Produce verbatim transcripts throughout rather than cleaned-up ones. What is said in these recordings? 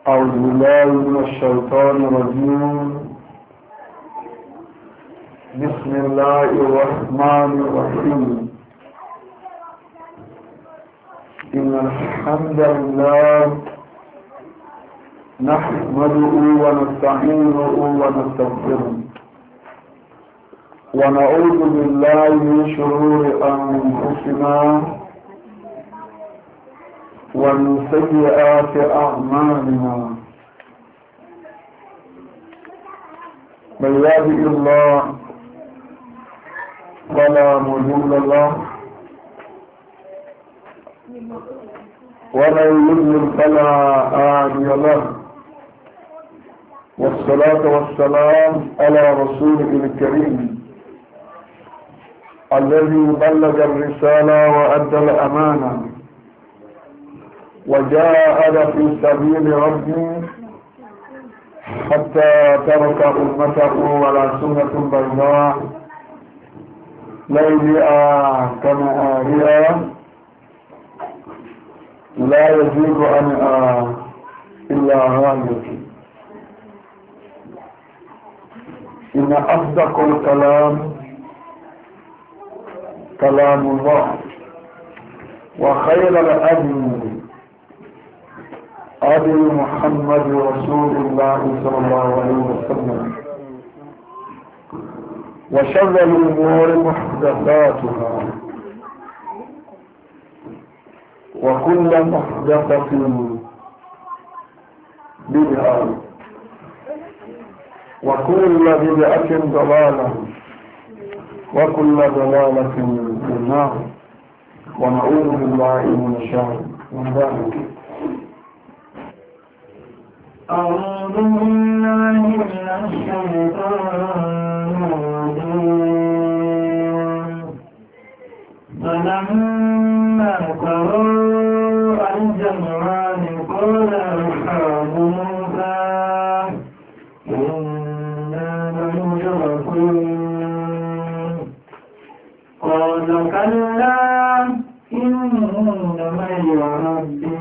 أعوذ بالله من الشيطان الرجيم. بسم الله الرحمن الرحيم. إن الحمد لله نحمده ونستعينه ونستغفره ونعوذ بالله من شرور أنفسنا ومن سيئات أعمالنا. من يهده الله فلا مضل له ومن يضلل فلا هادي له. والصلاة والسلام على رسوله الكريم الذي بلغ الرسالة وأدى الأمانة وجاهد في سبيل ربه حتى ترك أمته على سنة بيضاء ليلها كنهارها لا يزيغ عنها إلا هالك. إن أصدق الكلام كلام الله وخير الأدب أبي محمد رسول الله صلى الله عليه وسلم وشر الأمور محدثاتها وكل محدثة بدعة وكل بدعة ضلالة وكل ضلالة في النار ونعوذ بالله من شر ذلك. أعوذ بالله من الشيطان الرجيم. فلما تروا الجمعان قال أصحاب موسى إنا لمدركون. قال كلا إن معي ربي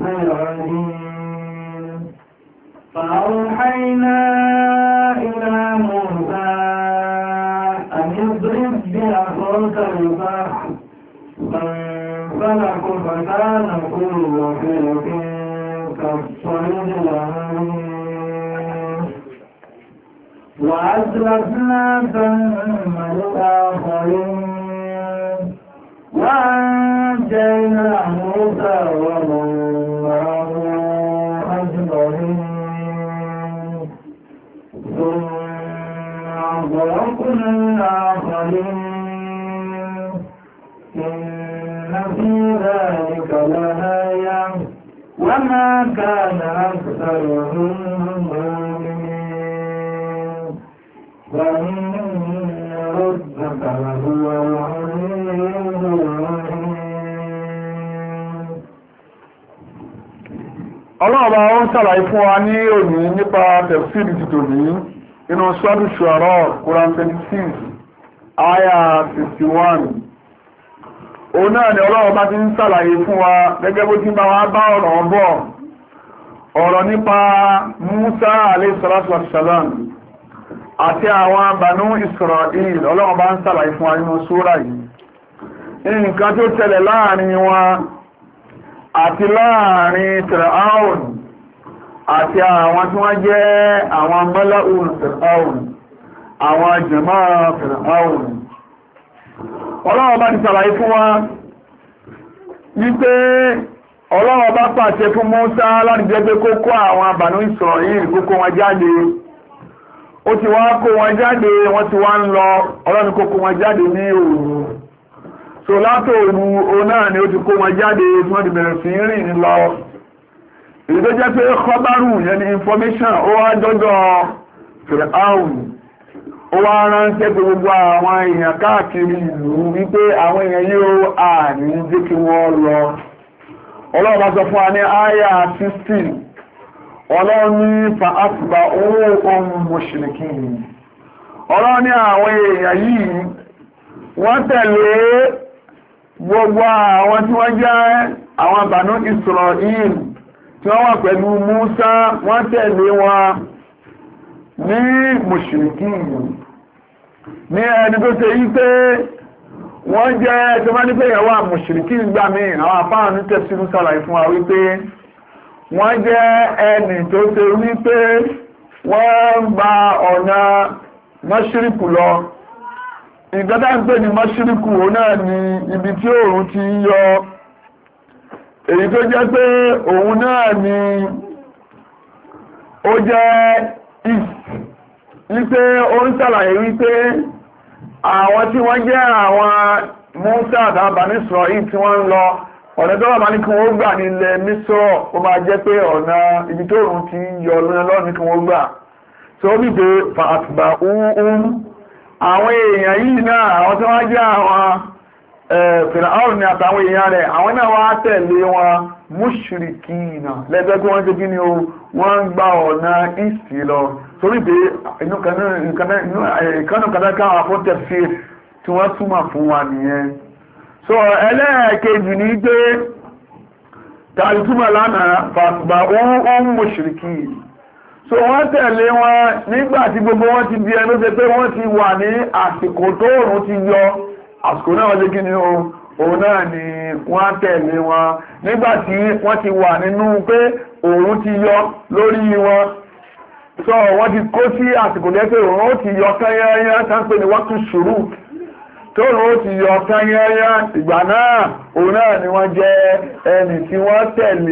سيهدين. فأوحينا إلى موسى أن اضرب بعصاك البحر فانفلق فكان كل فرق كالصيد العظيم. وأزلفنا ثم الآخرين وأنجينا موسى ومن معه أجمعين. ثم أغرقنا الآخرين. إن في ذلك لآية وما كان أكثرهم مؤمنين وإن ربك لهو العزيز الرحيم. Ọlọ́ọ̀bá ó ń ṣàlàyé fún wa ní òní nípa tẹ̀síìrì ti tòní inú Suratu Shu'ara Quran twenty-six aya fifty-one. Òun náà ni Ọlọ́ọ̀bá ti ń ṣàlàyé fún wa gẹ́gẹ́ bó ti bá wa bá ọ̀rọ̀ bọ̀ ọ̀rọ̀ nípa Musa alayhi salatu wassalam àti àwọn Banu Isra'il. Ọlọ́ọ̀bá ń ṣàlàyé fún wa nínú súrà yìí nǹkan tó tẹ̀lẹ̀ láàrin wọn àti láàrin Fir'aun àti àwọn tí wọ́n jẹ́ àwọn mala'ul Fir'aun, àwọn jàmáà Fir'aun. Ọlọ́run bá ti ṣàlàyé fún wa wípé Ọlọ́run bá pàṣẹ fún Mùsá láti jẹ́ pé kó kó àwọn Banu Isra'il kó kó wọn jáde. Ó ti wá kó wọn jáde, wọ́n ti wá ń lọ, Ọlọ́run kó kó wọn jáde ní òru. So látò òru o náà ni ó ti kó wọn jáde tí wọ́n ti bẹ̀rẹ̀ sí rìn lọ. Èyí tó jẹ́ pé khabaru yẹn ni information ó wá dọ́dọ̀ Fir'aun. Ó wá ránṣẹ́ pé gbogbo àwọn èèyàn káàkiri ìlú wípé àwọn èèyàn yóò àní jẹ́ kí wọ́n lọ. Ọlọ́run bá sọ fún wa ní àyà sixteen. Ọlọ́run ní fa asba'uhum mushrikin. Ọlọ́run ní àwọn èèyàn yìí wọ́n tẹ̀lé gbogbo àwọn tí wọ́n jẹ́ àwọn Banu Isra'il tí wọ́n wà pẹ̀lú Musa wọ́n tẹ̀lé wọn ní mùṣìríkí ní ẹni tó ṣe yí pé wọ́n jẹ́ tó bá ní pé ìyàwó mùṣìríkí gbà mí àwọn àfáà ní tẹ̀sílù sàlàyé fún wa wípé wọ́n jẹ́ ẹni tó ṣe wípé wọ́n gba ọ̀nà mọ́ṣíríkù lọ. Ìgbádá ń pè ní mọ́ṣíríkù ó náà ni ibi tí òòrùn ti ń yọ, èyí tó jẹ́ pé òun náà ni ó jẹ́ east, wípé ó ń ṣàlàyé wípé àwọn tí wọ́n jẹ́ àwọn Mùsá àtàwọn Bani Ísírẹ́lì tí wọ́n ń lọ ọ̀nà tó wà bá ní kí wọ́n gbà ní ilẹ̀ Mísírọ̀ ó máa jẹ́ pé ọ̀nà ibi tó òòrùn ti ń yọ lọ́nà ní kí wọ́n gbà. So bí pé fàtìbà òun àwọn èèyàn yìí náà àwọn tí wọ́n jẹ́ àwọn Fìràáùn ni àtàwọn èèyàn rẹ̀ àwọn náà wá tẹ̀lé wọn mushrikina lẹ́gbẹ́ tí wọ́n jẹ́ kí ni o wọ́n ń gba ọ̀nà ìsì lọ torí pé ìkànnù kàdákà àwọn afọ́tẹ̀fẹ́ tí wọ́n túmọ̀ fún wa nìyẹn. So ẹlẹ́ẹ̀kejì ní pé tàbí túmọ̀ lánàá fàtìbà òun mushrikina. So wọ́n tẹ̀lé wọn nígbà tí gbogbo wọn ti di ẹnu ṣe pé wọ́n ti wà ní àsìkò tó òòrùn ti yọ àsìkò náà wọ́n jẹ́ kí ni o òun náà ni wọ́n tẹ̀lé wọn nígbà tí wọ́n ti wà nínú pé òòrùn ti yọ lórí wọn. So wọ́n ti kó sí àsìkò jẹ́ pé òòrùn ó ti yọ kányányá sáńpé ni wọ́n tún ṣùrù tó òòrùn ó ti yọ kányányá ìgbà náà òun náà ni wọ́n jẹ́ ẹni tí wọ́n tẹ̀lé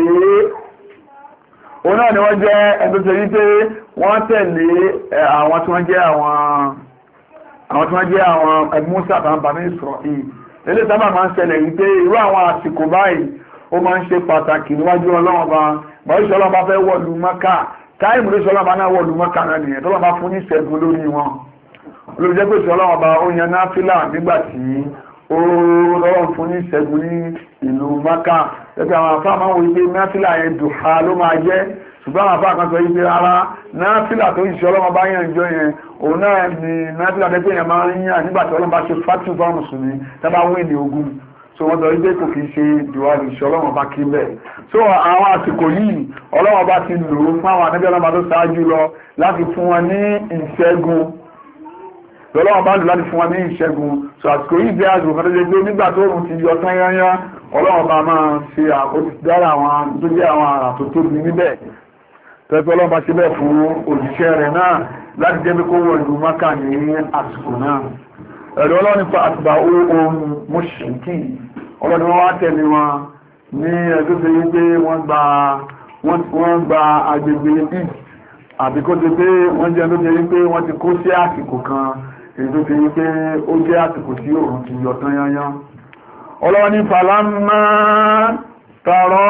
òun náà ni wọ́n jẹ́ ẹni tó ṣe wípé wọ́n tẹ̀lé àwọn tí wọ́n jẹ́ àwọn àwọn tí wọ́n jẹ́ àwọn Mùsá àtàwọn Bani Ísírẹ́lì. Ilé sábà máa ń ṣẹlẹ̀ wípé irú àwọn àsìkò báyìí ó máa ń ṣe pàtàkì níwájú Ọlọ́run bá bọ́ọ̀ ìṣọ́ Ọlọ́run bá fẹ́ wọ̀lú Mẹ́kà táìmù ló ṣọ́ Ọlọ́run bá náà wọ̀lú Mẹ́kà náà nìyẹn tó lọ́ bá fún ní ìṣẹ́gun lórí wọn. Olóòjẹ́ jẹ́ pé ìṣọ́ Ọlọ́run bá ó yan náfìlà nígbà tí ó lọ́wọ́ fún ní ìṣẹ́gun ní ìlú Mẹ́kà ẹgbẹ́ àwọn afá máa ń wo wípé náfìlà yẹn dùhà ló máa jẹ́ ṣùgbọ́n àwọn afá kan sọ wípé ara náfìlà tó ìṣọ́ Ọlọ́run bá yàn jọ yẹn òun náà ni náfìlà tẹ́gbẹ́ yẹn máa ń yàn nígbà tí Ọlọ́run bá ṣe fátú bá mùsùlùmí tábà wí ní ogun so wọ́n sọ wípé kò kì í ṣe dùwà ìṣọ́ Ọlọ́run bá kí bẹ́ẹ̀. So àwọn àsìkò yìí Ọlọ́run bá ti lò ó fún àwọn ànábì Ọlọ́run bá tó ṣáájú lọ láti fún wọn ní ìṣẹ́gun Ọlọ́run bá lò láti fún wọn ní ìṣẹ́gun. So àsìkò yìí jẹ́ àsìkò kan tó jẹ́ pé nígbà tó òun ti yọ tán yányá Ọlọ́run bá máa ṣe àkójúdára àwọn tó jẹ́ àwọn àrà tó tóbi níbẹ̀ tẹ́tọ́ Ọlọ́run bá ṣe bẹ́ẹ̀ fún òjíṣẹ́ rẹ̀ náà láti jẹ́ pé kó wọ ìlú Mákà ní àsìkò náà. Ẹ̀rọ Ọlọ́run nípa àtìbà ohun mùṣìríkí Ọlọ́run wọ́n wá tẹ̀lé wọn ní ẹjọ́ tó yí pé wọ́n gba wọ́n gba agbègbè ìd àbí kó ti pé wọ́n jẹ́ tó ti yí pé wọ́n ti kó sí àsìkò kan èyí tó ti yí pé ó jẹ́ àsìkò tí òun ti yọ tán yányán. Ọlọ́run ní falamma tàrọ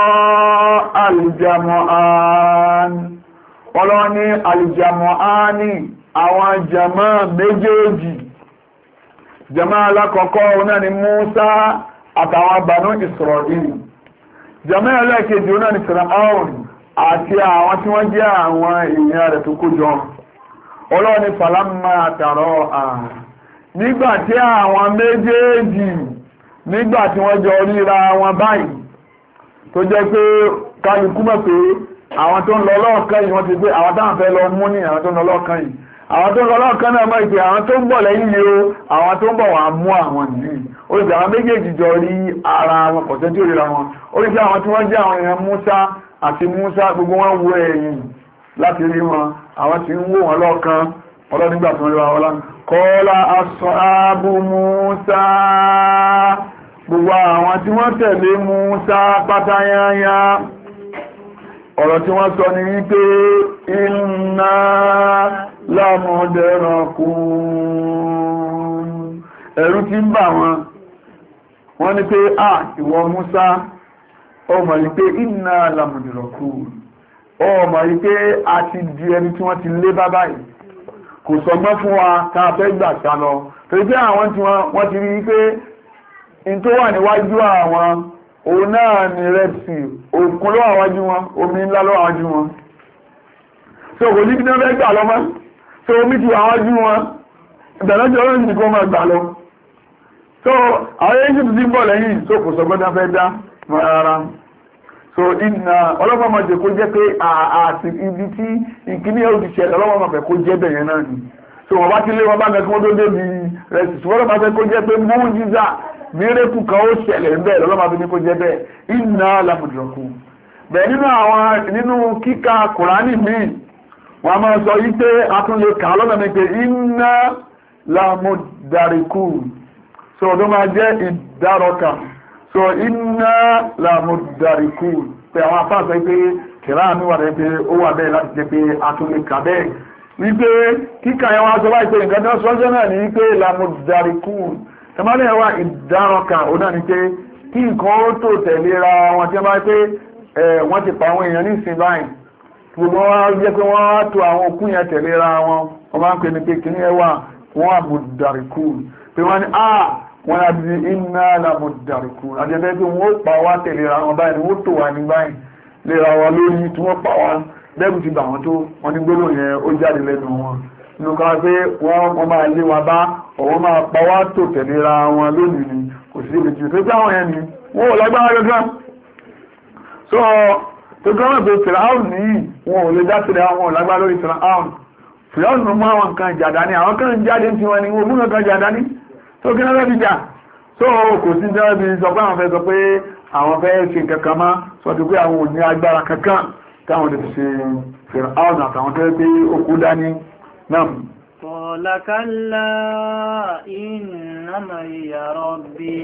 alìjàmọ̀án Ọlọ́run ní alìjàmọ̀ání àwọn jàmá méjèèjì jàmá alákọ̀ọ́kọ́ náà ni Mùsá àtàwọn Banu Ísírẹ́lì jàmá ẹlẹ́kejì náà ni Fìràáùn àti àwọn tí wọ́n jẹ́ àwọn èèyàn rẹ̀ tó kó jọ. Ọlọ́run ní falamma tàrọ à nígbàtí àwọn méjèèjì nígbàtí wọ́n jọ ríra wọn báyìí tó jẹ́ pé kálukú mọ̀ pé àwọn tó ń lọ lọ́ọ̀kan yìí wọ́n ti pé àwọn táwọn fẹ́ lọ mú ní àwọn tó ń lọ lọ́ọ̀kan yìí àwọn tó ń lọ lọ́ọ̀kan náà mọ̀ ìpè àwọn tó ń bọ̀ lẹ́yìn yìí o àwọn tó ń bọ̀ wà mú àwọn nìyí ó lè jẹ́ àwọn méjèèjì jọ rí ara wọn kọ̀tẹ́ tí ó ríra wọn ó lè jẹ́ àwọn tí wọ́n jẹ́ àwọn èèyàn Mùsá àti Mùsá gbogbo wọn wo ẹ̀yìn láti rí wọn àwọn tí ń wò wọn lọ́ọ̀kan ọlọ́dúngbà tí wọ́n rí wọn kọ́lá ashabu Mùsá gbogbo àwọn tí wọ́n tẹ̀lé Mùsá pátáyáyá ọ̀rọ̀ tí wọ́n sọ ní wípé inna lamudrakun ẹ̀rù tí ń bà wọn wọ́n ní pé à ìwọ Mùsá ọmọ yìí pé inna lamudrakun ọmọ yìí pé a ti di ẹni tí wọ́n ti lé bá báyìí kò sọgbọ́n fún wa ká fẹ́ gbà sá lọ torí pé àwọn tí wọ́n ti rí pé in tó wà níwájú àwọn òun náà ni Red Sea òkun ló wà wájú wọn omi ńlá ló wà wájú wọn so kò ní kí ní wọ́n fẹ́ gbà lọ mọ́ so omi ti wà wájú wọn ìbẹ̀lẹ́jọ́ ló ní kó máa gbà lọ so àwọn Egypt ti ń bọ̀ lẹ́yìn so kò sọgbọ́n fẹ́ dá rárá so iná ọlọ́pàá máa jẹ́ kó jẹ́ pé àti ibi tí ìkíní ẹ̀rù ti ṣẹlẹ̀ ọlọ́pàá máa fẹ́ kó jẹ́ bẹ̀yẹn náà ni so wọ́n bá ti lé wọn bá mẹ́kí wọ́n tó débi rẹ̀ sì wọ́n máa fẹ́ kó jẹ́ pé mú jíjà mírèkù kan ó ṣẹlẹ̀ bẹ́ẹ̀ ọlọ́pàá fi ní kó jẹ́ bẹ́ẹ̀ iná lámùdùrọ̀kù bẹ́ẹ̀ nínú àwọn nínú kíka kùránì míì wọ́n máa sọ yí pé a tún lè kà lọ́nà mi pé iná lámùdàríkù so ọdún máa jẹ́ ìdárọ̀kà so iná lámùdàríkù pé àwọn afáàsọ pé kìrá mi wà rẹ̀ pé ó wà bẹ́ẹ̀ láti jẹ́ pé a tún lè kà bẹ́ẹ̀ wípé kíkà yẹn wá sọ báyìí pé nǹkan tó sọ́jọ́ náà ní wípé lámùdàríkù tẹmọ́lẹ̀ wá ìdárọ̀kà ó náà ní pé kí nǹkan ó tó tẹ̀léra wọn tí wọ́n bá pé wọ́n ti pa àwọn èèyàn ní ìsìn báyìí gbogbo wọn jẹ́ pé wọ́n á tó àwọn òkú yẹn tẹ̀léra wọn wọ́n máa ń pè ní pé kí ní ẹwà wọ́n àmùdàríkù pé wọ́n ní ah wọ́n á di iná lámùdàríkù àjẹ́bẹ́ pé wọ́n ó pa wá tẹ̀léra wọn báyìí wọ́n tó wà ní báyìí lera wọn lórí tí wọ́n pa wá bẹ́ẹ̀bù ti bà wọ́n tó wọ́n ní gbólóhùn yẹn ó jáde lẹ́nu wọn nínú kan pé wọ́n máa lé wa bá ọ̀wọ́n máa pa wá tó tẹ̀léra wọn lónìí ni kò sí ibi tí ó tó àwọn yẹn ni wọ́n ò lágbára gẹ́gẹ́ so tó gbọ́nà pé fìràún ní wọn ò lè dá sílẹ̀ àwọn lágbára lórí fìràún fìràún ló mú àwọn nǹkan jàdá ní àwọn kan jáde tí wọ́n ni wọ́n mú nǹkan jàdá ní tó kí náà bí jà so kò sí jẹ́ bí sọ pé àwọn fẹ́ sọ pé àwọn fẹ́ ṣe kankan má sọ ti pé àwọn ò ní agbára kankan táwọn lè ṣe fìràún àtàwọn tẹ́ pé ó kú dání náà. قال كلا إن معي ربي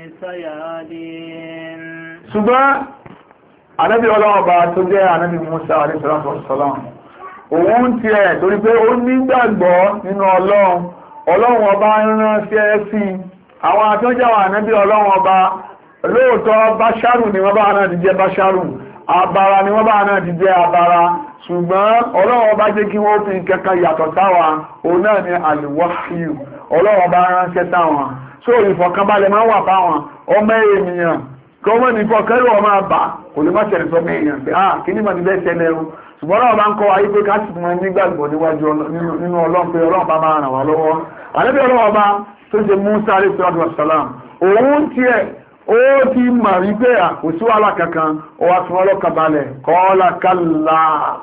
سيهدين ṣùgbọ́n ànábì ọlọ́run bá tó jẹ́ ànábì Musa alayhi salatu wassalam òun ti ẹ̀ torí pé ó nígbàgbọ́ nínú ọlọ́run ọlọ́run ọba ránṣẹ́ sí àwọn àtọ́jáwà ànábì ọlọ́run ọba lóòótọ́ báṣárù ni wọ́n bá náà ti jẹ́ báṣárù abara ni wọ́n bá náà ti jẹ́ abara ṣùgbọ́n ọlọ́run ọba jẹ́ kí wọ́n fi kẹ́kẹ́ yàtọ̀ táwa òun náà ni àlùwáhíù ọlọ́run ọba ránṣẹ́ táwọn so ìfọ̀kànbalẹ̀ máa ń wà fáwọn ọmọ ènìyàn kọ́mọ́ ní fọ́kẹ́rù ọmọ àbá kò lè má ṣẹlẹ̀ sọ mẹ́yàn pé ah kí ní mọ̀ ní bẹ́ẹ̀ ṣẹlẹ̀ o ṣùgbọ́n náà bá ń kọ́ ayé pé ká sì mọ́ nígbàgbọ́ níwájú nínú ọlọ́run pé ọlọ́run bá máa ràn wá lọ́wọ́ àlẹ́bí ọlọ́run ọba tó ṣe Musa alayhi salatu wassalam òun tiẹ̀ ó ti mọ̀ rí pé kò sí wàhálà kankan ó wá fún ọlọ́kàn balẹ̀ qala kalla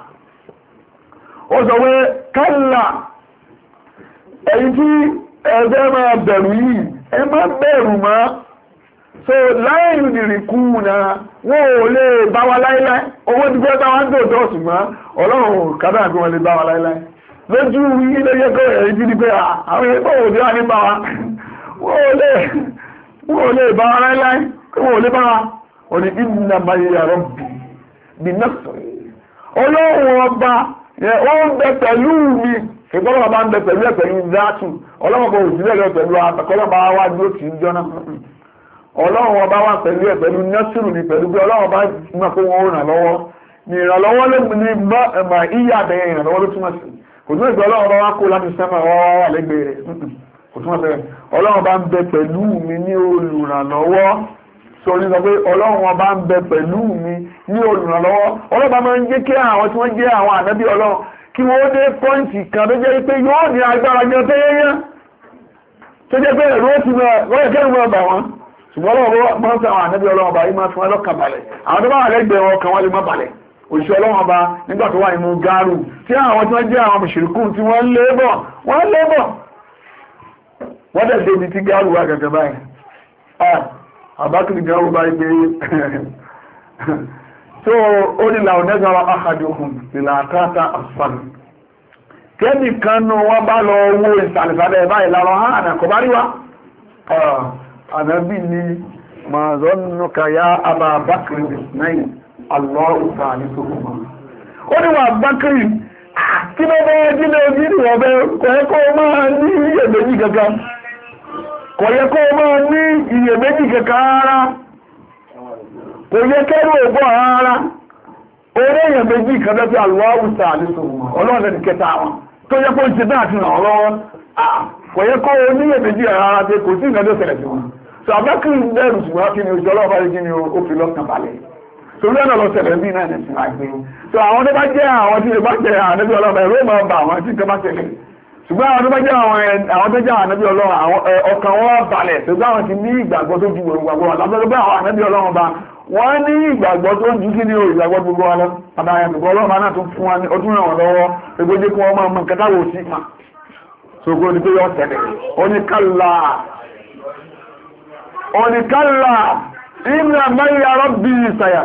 ó sọ pé kalla ẹ̀yin tí ẹgbẹ́ máa bẹ̀rù yìí ẹ má bẹ̀rù mọ́ so láìlú nìrìnkú na wọ́n ò lè bá wa láíláí owó ti gbé báwọn tó tọ́ ṣùgbọ́n ọlọ́run kádà àti wọn lè bá wa láíláí lójú ilé yẹ́kọ́ ẹ̀rí jí ní pé àwọn ẹgbẹ́ òdí wà ní bá wa wọ́n ò lè bá wa láíláí wọ́n ò lè bá wa ò ní ìdínà báyé rabbi bí nafsi ọlọ́run ọba ó ń bẹ pẹ̀lú mi ìgbọ́lọ́wọ́ bá ń bẹ pẹ̀lú ẹ̀ pẹ̀lú záàtù ọlọ́run bá òsìlẹ̀ pẹ̀lú àtàkọ́lọ́ba wá dúró tì í jọ́nà ọlọ́run ọba wà pẹ̀lú ẹ̀ pẹ̀lú nẹ́sùrù ní pẹ̀lú pé ọlọ́run ọba mọ̀ pé wọ́n ràn lọ́wọ́ ní ìrànlọ́wọ́ ló ní mọ̀ ìyá àbẹ̀yẹ ìrànlọ́wọ́ ló túmọ̀ sí kò túmọ̀ sí ọlọ́run ọba wá kó láti sẹ́mọ̀ ọwọ́ wà lẹ́gbẹ̀ẹ́ rẹ̀ kò túmọ̀ sí ọlọ́run ọba ń bẹ pẹ̀lú mi ní olùrànlọ́wọ́ sọ ní sọ pé ọlọ́run ọba ń bẹ pẹ̀lú mi ní olùrànlọ́wọ́ ọlọ́ba máa ń jẹ́ kí àwọn tí wọ́n jẹ́ àwọn ànábì ọlọ́run kí wọ́n dé pọ́ǹtì kan tó jẹ́ pé yóò ní agbára jẹ́ tẹ́yẹ́yẹ́ tó jẹ́ pé ẹ̀rọ ti mọ̀ wọ́n yẹ kẹ́rù mọ̀ bà wọ́n ṣùgbọ́n ọlọ́run máa ń sọ àwọn ànábì ọlọ́run ọba yìí máa fún ọlọ́kàn balẹ̀ àwọn tó bá wà lẹ́gbẹ̀ẹ́ wọn kan wọ́n lè má balẹ̀ òṣìṣẹ́ ọlọ́run ọba nígbà tó wà nínú gáàrù tí àwọn tí wọ́n jẹ́ àwọn mùṣírikù tí wọ́n lé bọ̀ wọ́n lé bọ̀ wọ́n dẹ̀ débi tí gáàrù wà gẹ́gẹ́ báyìí àbákìrì gáàrù báyìí pé tó ó ní làwọn nẹ́gbàrá àkàdùkùn ìlà àkáta àfàn kẹ́bì kan nù wọ́n bá lọ owó ìsàlẹ̀sàlẹ̀ báyìí lára hàn kò bá rí wa ànábì ni ma zọ́nùka ya Aba Bakri bisnayi Allahu salisuhuma ó ní wà Bakri kí ló bẹ́ jílé ojú ní ọ̀bẹ́ kọ̀yẹ́kọ́ máa ní iyèméjì kankan kọ̀yẹ́kọ́ máa ní iyèméjì kankan rárá kò yẹ kẹ́rù ògbọ́ rárá orí iyèméjì kan lọ́pẹ́ Allahu salisuhuma ọlọ́run kẹta wọn tó yẹ kó ṣe náà ti ràn ọ́ lọ́wọ́ kọ̀yẹ́kọ́ oníyèméjì rárá pé kò sí nǹkan tó ṣẹlẹ̀ sí wọn so abẹ́kìrì bẹ̀rù ṣùgbọ́n kí ni oṣù ọlọ́ọ̀bá yìí kí ni ó fi lọ́kàn balẹ̀ so rí ọ̀nà lọ ṣẹlẹ̀ bí náà nìsín àgbẹ̀ so àwọn tó bá jẹ́ àwọn tí ó bá jẹ́ ànábì ọlọ́ọ̀bá ẹ̀rọ máa bà àwọn tí nǹkan bá ṣẹlẹ̀ ṣùgbọ́n àwọn tó bá jẹ́ àwọn tó jẹ́ ànábì ọlọ́ọ̀ ọkàn wọn balẹ̀ tó bá wọn ti ní ìgbàgbọ́ tó ju gbogbo àwọn lábẹ́rẹ́ bá àwọn ànábì ọlọ́ọ̀bá wọ́n ní ìgbàgbọ́ tó jù kí ni o ìgbàgbọ́ gbogbo wa lọ àbáyà gbogbo ọlọ́ọ̀bá náà tó fún wa ní ọdún ràn wọ́n lọ́wọ́ egbójé kí wọ́n máa mọ nǹkan táwọn òsì mà ṣògbó ní pé yọ tẹ̀lẹ̀ oníkàlà oníkàlà ìmìnà mẹ́yà rọ́bì ìsàyà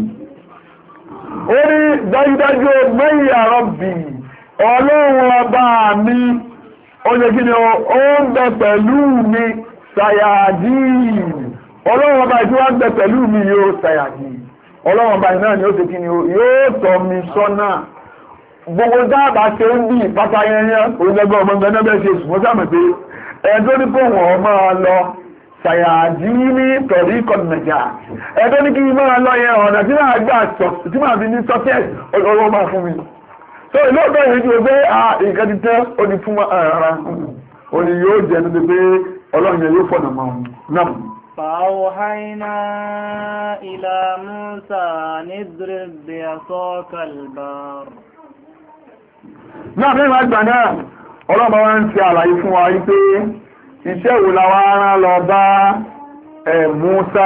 ó ní dájúdájú mẹ́yà rọ́bì ọlọ́run ọba mi ó lè kí ni ó ń bẹ pẹ̀lú mi sàyàdì ọlọ́run ọba tí wọ́n ń bẹ pẹ̀lú mi yóò sàyàdì ọlọ́run ọba náà ni ó ti kí ni yóò tọ́ mi sọ́nà gbogbo dáàbà ṣe ń bí ìpápá yẹnyẹ orílẹ̀-èdè ọmọ ẹgbẹ́ náà bẹ́ẹ̀ ṣe sùn mọ́ sàmì pé ẹjọ́ ní kò wọ́n máa lọ sàyàdì ní tọ̀rí kọ̀nàjà ẹjọ́ ní kí n máa lọ yẹn ọ̀nà tí máa gbà sọ tí máa fi ní sọ́kẹ́ẹ̀sì ọlọ́run máa fún mi so ilé ọ̀dọ́ yìí ti o pé nǹkan ti tẹ́ ó ní fún ara ó ní yóò jẹ́ ní pé ọlọ́run yẹn yóò fọ̀nà máa náà. فأوحينا إلى موسى أن اضرب بعصاك البحر. náà fẹ́ máa gbà náà ọlọ́run wa ń ṣe àlàyé fún wa wípé iṣẹ́ wo la wá rán lọ bá Musa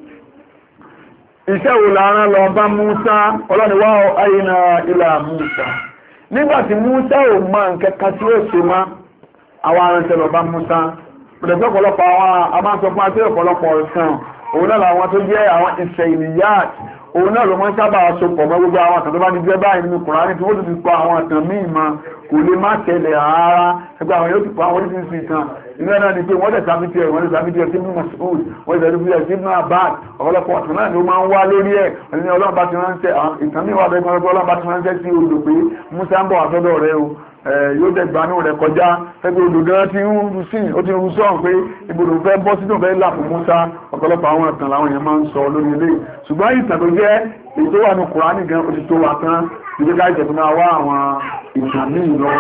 iṣẹ́ wo la rán lọ bá Musa ọlọ́run wá ayna ila Musa nígbàtí Musa ò mọ nǹkankan tí ó ṣe má àwọn aránṣẹ́ lọ bá Musa pẹ̀lẹ̀pẹ̀ ọ̀pọ̀lọpọ̀ àwọn amáṣọ fún àti ọ̀pọ̀lọpọ̀ ọ̀sán òun náà làwọn tó jẹ́ àwọn Israiliyat òun náà ló mọ́ sábà sopọ̀ mọ́ gbogbo àwọn àtàn tó bá ní jẹ́ báyìí nínú Kùránì tí wọ́n ti pa àwọn àtàn míì mọ́ kò lè má tẹ̀lẹ̀ rárá ẹgbẹ́ àwọn yóò ti pa àwọn oríṣiríṣi ìtàn ìgbẹ́ náà ni pé wọ́n tẹ̀ sábìtì ẹ̀ wọ́n tẹ̀ sábìtì ẹ̀ sí Ibn Mas'ud wọ́n tẹ̀ sábìtì ẹ̀ sí Ibn Abbas ọ̀pọ̀lọpọ̀ ọ̀tún náà ni ó máa ń wá lórí ẹ̀ ẹni Ọlọ́run bá ti ránṣẹ́ ìtàn míì wà bẹ́ẹ̀ gbọ́n Ọlọ́run bá ti ránṣẹ́ sí odò pé Musa ń bọ̀ wá sọ́dọ̀ rẹ̀ o yóò dẹ̀ gbanú rẹ̀ kọjá ẹgbẹ́ odò gan ti ń rú sí ó ti ń rú sọ́ọ̀n pé ibodò fẹ́ bọ́ sínú fẹ́ là fún Musa ọ̀pọ̀lọpọ̀ àwọn ìtàn làwọn èèyàn máa ń sọ lórí ilé ṣùgbọ́n ìtàn tó jẹ́ èyí tó wà ní Kùránì gan ó ti tó wà tán ìdí ká ìjẹ̀bù máa wá àwọn ìtàn míì lọ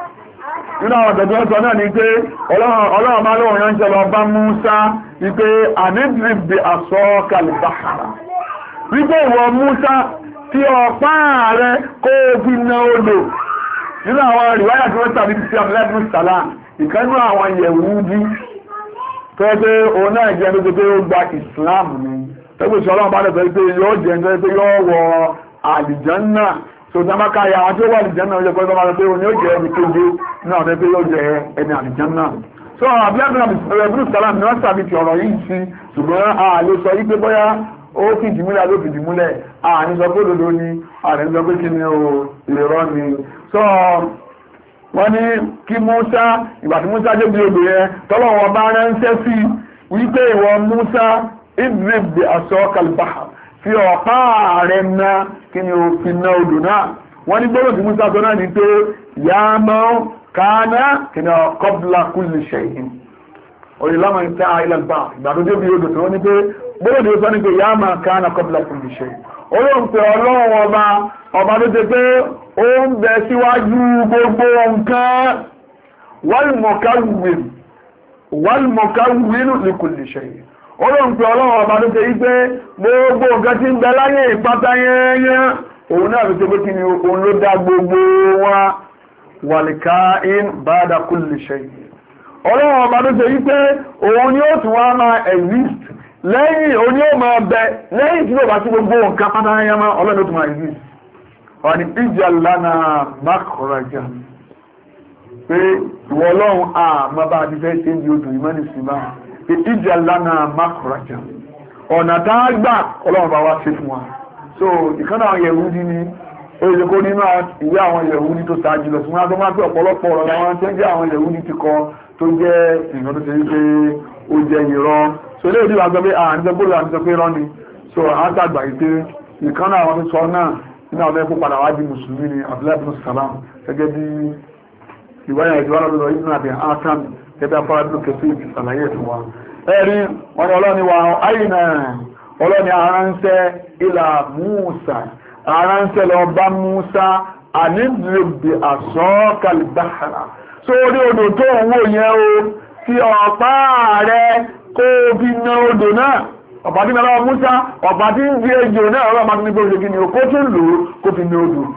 nínú àwọn ọ̀dọ̀dọ̀ sọ náà ni pé Ọlọ́run máa lóòrùn ránṣẹ́ lọ bá Musa wípé àníbìrìbì àṣọ kalibahara wípé ìwọ Musa tí ọ̀pá rẹ̀ kó fi na odò nínú àwọn ìwáyà tí wọ́n tàbí ti àmìlẹ́bùn sàlá ìkánú àwọn Yẹ̀húdí tó pé òun náà jẹ́ ló pé ó gba Islam ni tẹ́gbẹ̀ tí Ọlọ́run bá dẹ̀ pé yóò jẹ́ tó pé yóò wọ àlìjánná tó dámáká ya àwọn tí ó wà àlìjánná ọjọ́ pẹ́ bá pé òun yóò jẹ́ ẹni kéde náà tẹ́ pé yóò jẹ́ ẹni àlìjánná so àbílẹ́bùn sàlá ni wọ́n tàbí ti ọ̀rọ̀ yìí sí ṣùgbọ́n a lè sọ yí pé bóyá ó fìdí múlẹ̀ ló fìdí múlẹ̀ a ní sọ pé òdodo ni a ní sọ pé kí ni o ìrọ́ ni so wọ́n ní kí Musa ìgbà tí Musa dé bí odò yẹn tọ́lọ́wọ́ bá ránṣẹ́ sí wípé ìwọ Musa idrib bi asaka al-bahr fi ọ̀pá rẹ̀ na kí ni o fi na odò náà wọ́n ní gbọ́dọ̀ tí Musa sọ náà ní pé ya man kana kí ni qabla kulli shay'in òyìnlámọ̀ ní tẹ́ ilẹ̀ gbà ìgbà tó dé bí odò tí wọ́n ní pé gbọ́dọ̀ tí ó sọ ní pé ya man kana qabla kulli shay'in olóhùn pé ọlọ́run ọba ọba ló ṣe pé ó ń bẹ síwájú gbogbo nǹkan wal-mukawwin wal-mukawwin li kulli shay olóhùn pé ọlọ́run ọba ló ṣe yí pé gbogbo nǹkan tí ń bẹ láyé ìpátá yẹnyẹn òun náà ló ṣe pé kí ni òun ló dá gbogbo wa wal-ka'in ba'da kulli shay ọlọ́run ọba ló ṣe yí pé òun ni ó tún wá máa exist lẹ́yìn oní ọmọ ọbẹ̀ lẹ́yìn tí ó bá sí gbogbo nǹkan pátáyámá ọlọ́dún tó máa ìdí wọ́n ni ìjà lánà mákọ̀ọ́rájá pé ìwọ ọlọ́run àmọ́ bá ti fẹ́ ṣe ń di odò ìmọ́ni símá pé ìjà lánà mákọ̀ọ́rájá ọ̀nà tá a gbà ọlọ́run bá wá ṣe fún wa so ìkànnà àwọn Yẹ̀húdí ni ó yẹ kó nínú ìwé àwọn Yẹ̀húdí tó ṣáájú lọ sí wọn tó máa pẹ́ ọ̀pọ̀lọpọ̀ ọ̀rọ̀ làwọn tó ń jẹ́ àwọn Yẹ̀húdí ti kọ tó jẹ́ ìgbọ́n tó ṣe wípé ó jẹ́ ìrọ́ so ilé ìdíwà sọ pé à ń sọ bóòlù àti sọ pé rán ni so a ń tàgbà ìpé nìkan náà wọ́n sọ náà nínú àwọn ẹkùn padà wájú mùsùlùmí ni Abdullahi bin Salam gẹ́gẹ́ bí ìwáyà ìdíwà lọ́dọ̀ ìdínà àti àtàn gẹ́gẹ́ afárá bí kẹfì ìsàlàyé fún wa ẹ̀rí wọn ni ọlọ́ni wa àyìnà ọlọ́ni aránṣẹ́ ilà Musa aránṣẹ́ lọ bá Musa àníbìrìbì àsọ́kàlìbáhàrà so orí odò tó ń wò yẹn o fi ọ̀pá rẹ̀ kó fi na odò náà ọ̀pá tí mẹ́lá Musa ọ̀pá tí ń fi ejò náà ọlọ́run máa ní pé oṣù kí ni kó tún lò ó kó fi na odò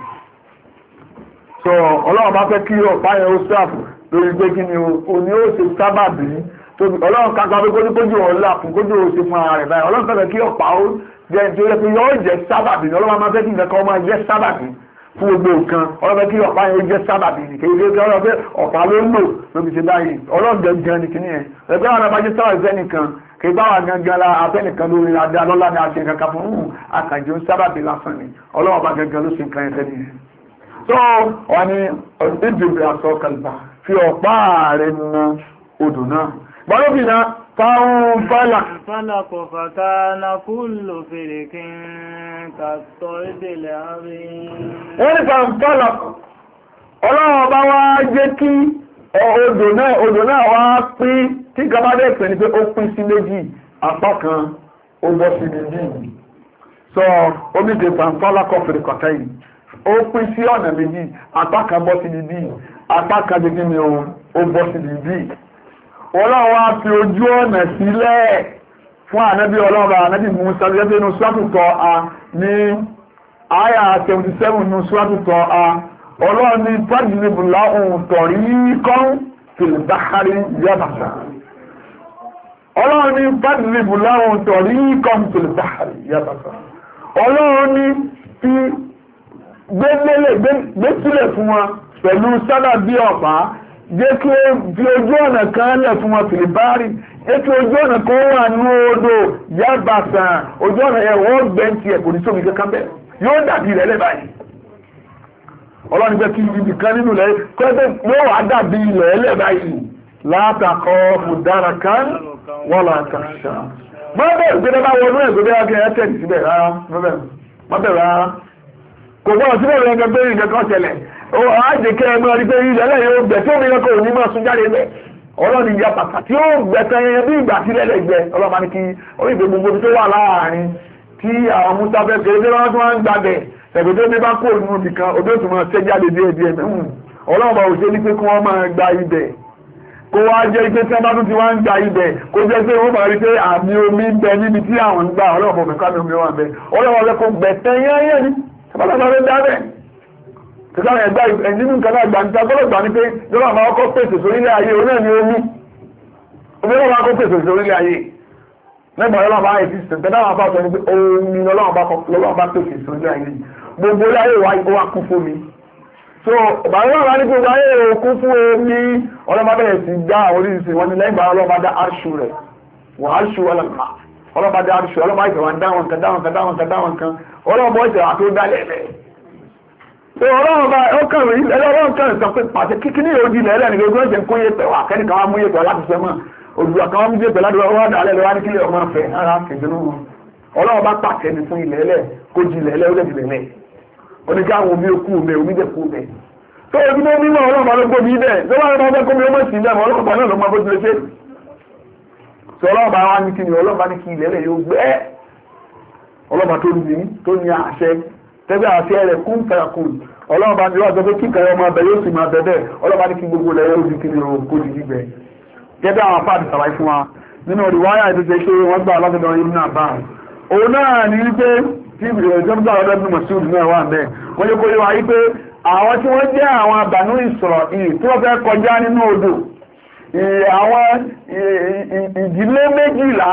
so ọlọ́run bá fẹ́ kí ọ̀pá yẹn ó sáàfù lórí pé kí ni o ní ó ṣe sábàbí ọlọ́run kápá pé kójú kójú ọ̀la fún kójú ó ṣe fún ara rẹ̀ báyìí ọlọ́run fẹ́ kí ọ̀pá ó jẹ́ tó yẹ pé yóò jẹ́ sábàbí ọlọ́run máa fẹ́ kí nǹkan kan máa jẹ́ sábàbí fún gbogbo nǹkan ọlọ́run kí ọ̀pá yẹn jẹ́ sábàbí ní kéde kí ọlọ́run pé ọ̀pá ló ń lò lóbi ṣe báyìí ọlọ́run gẹ́gẹ́ ní kíní yẹn ẹgbẹ́ àwọn abájẹ́ sábàbí fẹ́ nìkan kì í bá wà gangan la afẹ́ nìkan lórí adé alọ́lá ni a ṣe nǹkan kan fún un àkànjọ sábàbí lásán ni ọlọ́run bá gangan ló ṣe nǹkan yẹn fẹ́ nìyẹn. tó wọn ni ìdìbò àṣọ kàlùbà fi ọ̀pá rẹ̀ na odò náà gbọ́dọ̀ náà fáwọn fálà. fálàkọ̀ fàkánà kúlò fèrèkì kàtọ́ ìdèlè àárín. wọ́n ní fáwọn fálà ọlọ́run bá wá jẹ́ kí odò náà odò náà wá pín tí gabadẹ́ pẹ̀ ní pé ó pín sí méjì apá kan ó bọ́ sí méjì sọ omi dè fàǹfàlà kọfìrì kọ̀tà yìí ó pín sí ọ̀nà méjì apá kan bọ́ sí méjì apá kan jẹ́ kí ni ó bọ́ sí méjì ọlọ́run wá fi ojú ọ̀nà sílẹ̀ fún ànábì ọlọ́run ànábì Mùsá gẹ́gẹ́ inú sùwàtútọ̀ a ní àyà seventy seven inú sùwàtútọ̀ a ọlọ́run ní fàdìlìbùlá ohun tọ̀rí kan fìlìbáhárí yábàṣà ọlọ́run ní fàdìlìbùlá ohun tọ̀rí kan fìlìbáhárí yábàṣà ọlọ́run ní fi gbésílẹ̀ fún wọn pẹ̀lú sábà bí ọ̀pá jẹ́ kí ó fi ojú ọ̀nà kan lẹ̀ fún wọn fìlìbáhárí ètò ojú ọ̀nà kan wà ní odò yábàṣà ojú ọ̀nà ẹ̀wọ̀n gbẹ̀ntì ẹ̀kọ́ ní sómi kankan bẹ́ẹ̀ yóò dàbí rẹ̀ lẹ́bàáyìí ọlọ́run jẹ́ kí ibi kan nínú ilẹ̀ kọ́ẹ́tẹ́ yóò wá dàbí ilẹ̀ ẹlẹ́ báyìí látàkọ́ fùdára kan wọ́n látàṣà má bẹ̀rẹ̀ pé dábàá wọnú ẹ̀ gbẹ́gbẹ́ akẹ́ ẹ̀ tẹ̀lé síbẹ̀ rárá má bẹ̀rẹ̀ rárá kò gbọ́dọ̀ síbẹ̀ rẹ̀ gẹ́gẹ́ pé ìjẹ́ kan ṣẹlẹ̀ ó àjẹkẹ́ ẹ máa rí pé ilẹ̀ ẹlẹ́ yóò gbẹ tí omi kò ní máa sun jáde bẹ̀ ọlọ́run ìyá pàtàkì yóò gbẹ tán yẹn bí ìgbà tí lẹ́lẹ̀ gbẹ ọlọ́run máa ní kí orí ìgbé gbogbo tó wà láàárín tí àwọn musa fẹ́ kéré tí wọ́n tún wá ń gbàgbẹ́ ẹ̀gbẹ́dẹ́ bí bá kó inú nìkan odó tó máa ṣẹ́ jáde díẹ̀ díẹ̀ mẹ́hùn ọlọ́ọ̀bà ò ṣe ní pé kí wọ́n máa gba ibẹ̀ kó wá jẹ́ pé tí wọ́n bá tún ti wá ń gba ibẹ̀ kó jẹ́ pé wọ́n máa rí pé àmì omi ń bẹ níbi tí àwọn ń gbà ọlọ́ọ̀bà òmìnira mi omi wà bẹ ọlọ́ọ̀bà fẹ́ kó gbẹ̀tẹ́ yẹ́yẹ́ ni sábàlá ló dá bẹ́ẹ̀ kíkà ẹ̀gbá nínú nǹkan náà gbà níta gbọ́dọ̀ gbà ní pé lọ́wọ́ àwọn ọkọ̀ pèsè sórílẹ̀ ayé oní ẹ̀mí omi omi lọ́wọ́ akọ̀ pèsè sórílẹ̀ ayé nígbà ọlọ́wọ́ bá èsì sèǹtẹ̀ náà bá sọ ní pé omi lọ́wọ́ bá pèsè sórílẹ̀ ayé gbogbo láyé wa kún fún mi so bàbá wà ní gbogbo ayé kún fún omi ọlọ́mọ bẹ̀rẹ̀ sí dá àwọn oríṣìí wọn ni lẹ́yìn bá ọlọ́mọ dá arṣù rẹ̀ wọ́n arṣù ọlọ́mọ ọlọ́mọ dá arṣù ọlọ́mọ ìtẹ̀wà dáwọn kan dáwọn kan dáwọn kan dáwọn kan ọlọ́mọ ìtẹ̀wà tó dá lẹ́lẹ̀ so ọlọ́mọ bá ó kàwé ọlọ́mọ kan sọ pé pàṣẹ kíkíní òjì lẹ́lẹ̀ ní gbogbo ẹ̀jẹ̀ ń kún yé pẹ̀wà kẹ́nìkan wá mú yé pẹ̀wà láti fẹ́ mọ́ òjò àkàwá mú yé pẹ̀wà láti wọ́n dà lẹ́lẹ̀ wá ní kílẹ̀ ọmọ fẹ́ ara kẹ̀dùnú ọlọ́mọ bá pàṣẹ ní fún ilẹ̀ ẹlẹ̀ kó jí lẹ́lẹ̀ ó lẹ̀ jì lẹ́lẹ̀ oníkà àwọn omi okú mẹ omi dẹ̀ kú mẹ tó ojú tó mímọ̀ ọlọ́pàá ló gbómi bẹ́ẹ̀ tó wà lọ́pàá kó mi ọmọ sí ilẹ̀ ọlọ́pàá náà ló máa bó ti lè ṣe sọ ọlọ́pàá wa ní kí ni ọlọ́pàá ní kí ilẹ̀ rẹ̀ yóò gbẹ́ ọlọ́pàá tó ní tó ní àṣẹ tẹ́gbẹ́ àṣẹ rẹ̀ kún fẹ́rakùn ọlọ́pàá ní wọ́n sọ pé kíkà ọmọ abẹ yóò sì máa bẹ bẹ́ẹ̀ ọlọ́pàá ní kí gbogbo ilẹ̀ yóò di kí ni kó di gbígbẹ gẹ́gẹ́ àwọn afáàdì sàlàyé fún wa nínú ìwáyà ìdíje pé wọ́n gbà látọ̀dọ̀ Ibn Abbas òun náà ní wípé tí ìjọba ọ̀dọ́ bí Mas'ud náà wà bẹ́ẹ̀ wọ́n yẹ kó yẹ wá wípé àwọn tí wọ́n jẹ́ àwọn Banu Isra'il tí wọ́n fẹ́ kọjá nínú odò àwọn ìdílé méjìlá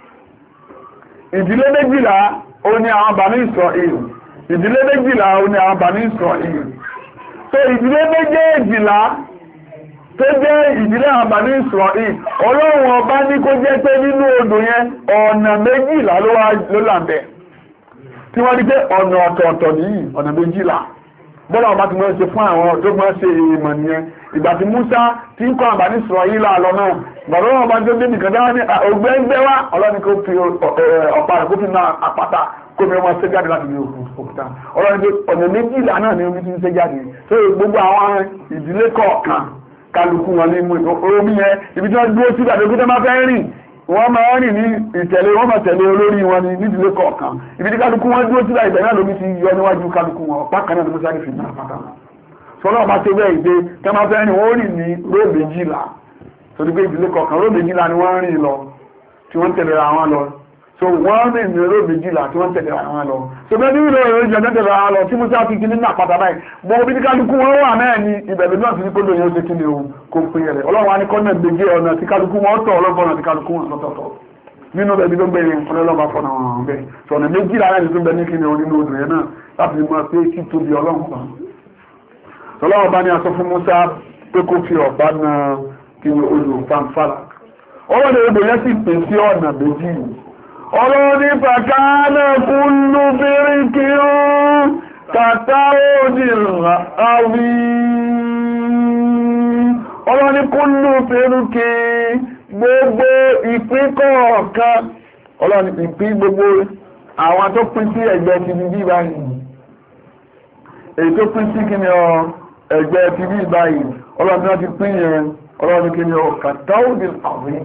ìdílé méjìlá ó ní àwọn Banu Isra'il ìdílé méjìlá ó ní àwọn Banu Isra'il so ìdílé méjèèjìlá tó jẹ́ ìdílé àwọn Banu Isra'il Ọlọ́run ọba ní kó jẹ́ pé nínú odò yẹn ọ̀nà méjìlá ló là ń bẹ tí wọ́n rí pé ọ̀nà ọ̀tọ̀ọ̀tọ̀ nìyí ọ̀nà méjìlá bọ́lá ọba ti mọ́ ṣe fún àwọn tó mọ́ ṣe èèmọ̀ nìyẹn ìgbà tí Musa ti ń kọ́ àbá ní sọ̀rọ̀ yìí láàlọ́ náà bàbá wọn bá tó dé nìkan dáwọ́ ní ògbẹ́ ń gbẹ́ wá ọlọ́ni kó fi ọ̀pá rẹ̀ kó fi máa àpáta kó fi ọmọ ṣe jáde láti ní òkúta ọlọ́ni pé ọ̀nà méjìlá náà ni omi ti ń ṣe jáde tó gbogbo àwọn ìdílé kọ̀ọ̀kan kálukú wọn ní omi yẹn ibi tí wọ́n dúró sí ìgbà tó máa fẹ́ rìn wọ́n máa rìn ní ìtẹ̀lé wọ́n máa tẹ̀lé olórí wọn ní nídìílé kọ̀ọ̀kan ibi tí kálukú wọn dúró sílẹ̀ ìbẹ̀ náà lómi ti yọ níwájú kálukú wọn ọ̀pá kan náà ló sáré fi náà pátá sọlọ́ ọba tó bẹ́ẹ̀ ìgbé tẹ́ máa fẹ́ rìn wọ́n rìn ní róò méjìlá torí pé ìdílé kọ̀ọ̀kan róò méjìlá ni wọ́n rìn lọ tí wọ́n tẹ̀lé ra wọn lọ so wọ́n rìn ní róò méjìlá tí wọ́n tẹ̀lé ra wọn lọ so bẹ́ẹ̀ ní ìlú ìròyìn ìjọba tẹ̀lé ra wọn lọ tí Musa fi kí nínú àpáta báyìí gbogbo bí kálukú wọn wà náà ní ìbẹ̀lẹ̀ náà ti ní kódò yẹn ó ṣe kí ni o kò pín rẹ̀ Ọlọ́run wa ní kọ́nà gbèjé ọ̀nà tí kálukú wọn tọ̀ ọlọ́gbọ̀nà tí kálukú wọn lọ́tọ̀ọ̀tọ̀ nínú bẹ̀bí tó gbẹ̀yìn ọlọ́lọ́ba fọ́nà wọn bẹ́ẹ̀ sọ̀nà méjì lára ní tó bẹ ní kí ni nínú odò yẹn náà láti mọ̀ pé kí tóbi ọlọ́run pa ọlọ́run bá ní aṣọ fún Musa pé kó fi ọ̀pá na kí ni odò fanfàlà ọwọ́ ni odò yẹn sì pín sí ọ̀nà méjì ọlọ́run ní pàkánà kúlú bíríkì tàtà òdì àwí ọlọ́run ní kúlú bíríkì gbogbo ìpín kọ̀ọ̀kan ọlọ́run ìpín gbogbo àwọn tó pín sí ẹgbẹ́ ti bí báyìí èyí tó pín sí kí ni ọ ẹgbẹ́ ti bí báyìí ọlọ́run náà ti pín yẹn ọlọ́run kí ni ọ kàtàódì àwẹ̀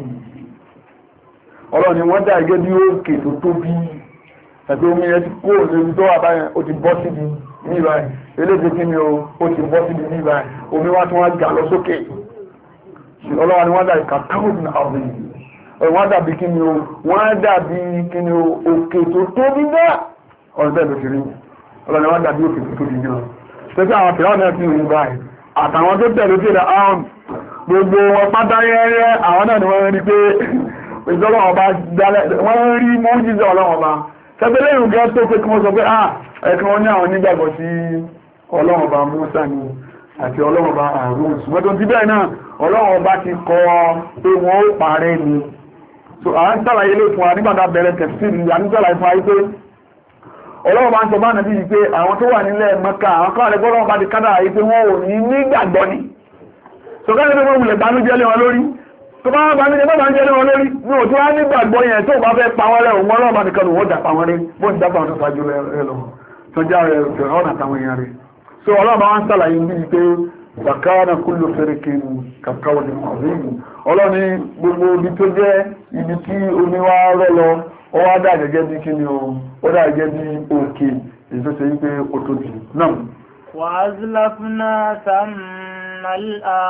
ọlọ́run wọ́n dá ẹgbẹ́ bí òkè tó tóbi ẹgbẹ́ omi ẹ ti kó lórí tó wà báyìí ó ti bọ́ síbi ní báyìí eléyìí kí ni ó ti bọ́ síbi ní báyìí omi wá tí wọ́n gà lọ sókè ọlọ́wọ́ ni wọ́n dàbí kàtàkùn àwọn èèyàn wọ́n dàbí kí ni o wọ́n dàbí kí ni o òkè tó tóbi náà ọ̀rọ̀ bẹ́ẹ̀ ló ti rí ọlọ́ni wọ́n dàbí òkè tó tóbi náà tẹ́tí àwọn fìlà náà fi rí báyìí àtàwọn tó tẹ̀lé sí ẹ̀dá àwọn gbogbo wọn pátá yẹ́rẹ́ àwọn náà ni wọ́n rí pé ìjọba ọba wọ́n rí mọ́jísẹ́ ọlọ́wọ́ ọba tẹ́tẹ́ lẹ́yìn gẹ́ tó pé kí wọ́n sọ pé ah ẹ̀kan wọn ní àwọn onígbàgbọ́ sí ọlọ́wọ́ ọba Mùsá ni àti ọlọ́wọ́ bá àrùn ṣùgbọ́n tó ti bẹ́ẹ̀ náà ọlọ́wọ́ bá ti kọ pé wọ́n ó parẹ́ ni so à ń sàlàyé lè fún wa nígbàtà bẹ̀rẹ̀ tẹ̀síìrì à ń sàlàyé fún wa wípé ọlọ́wọ́ bá ń sọ bá nàbí wípé àwọn tó wà nílẹ̀ Mẹ́kà àwọn kan àlẹ́gbọ́ ọlọ́wọ́ bá ti kádà wípé wọ́n ò ní nígbàgbọ́ ni so káyọ̀ pé wọ́n wulẹ̀ bánújẹ́ lé wọn lórí tó bá bánújẹ́ bá bánújẹ́ lé wọn lórí ní òtún wá nígbàgbọ́ yẹn tó bá fẹ́ pa wọ́n rẹ̀ òun ọlọ́wọ́ bá nìkan wọ́n dà pa wọ́n rẹ̀ bó ti dápa wọn tó ṣáájú rẹ̀ lọ tó já rẹ̀ ọ̀nà àtàwọn èèyàn rẹ̀ so ọlọ́wọ́ bá wọn sàlàyé bí pé Bàkánà kúlò fẹ́rẹ̀kì kàkàwọ̀ ní ọ̀rìn. Ọlọ́ni gbogbo ibi tó jẹ́ ibi tí omi wá rọ́ lọ, ó wá dà gẹ́gẹ́ bí kí ni o, ó dà gẹ́gẹ́ bí òkè, èyí tó ṣe wípé ó tó jù. Náà. Wa azlafna thammal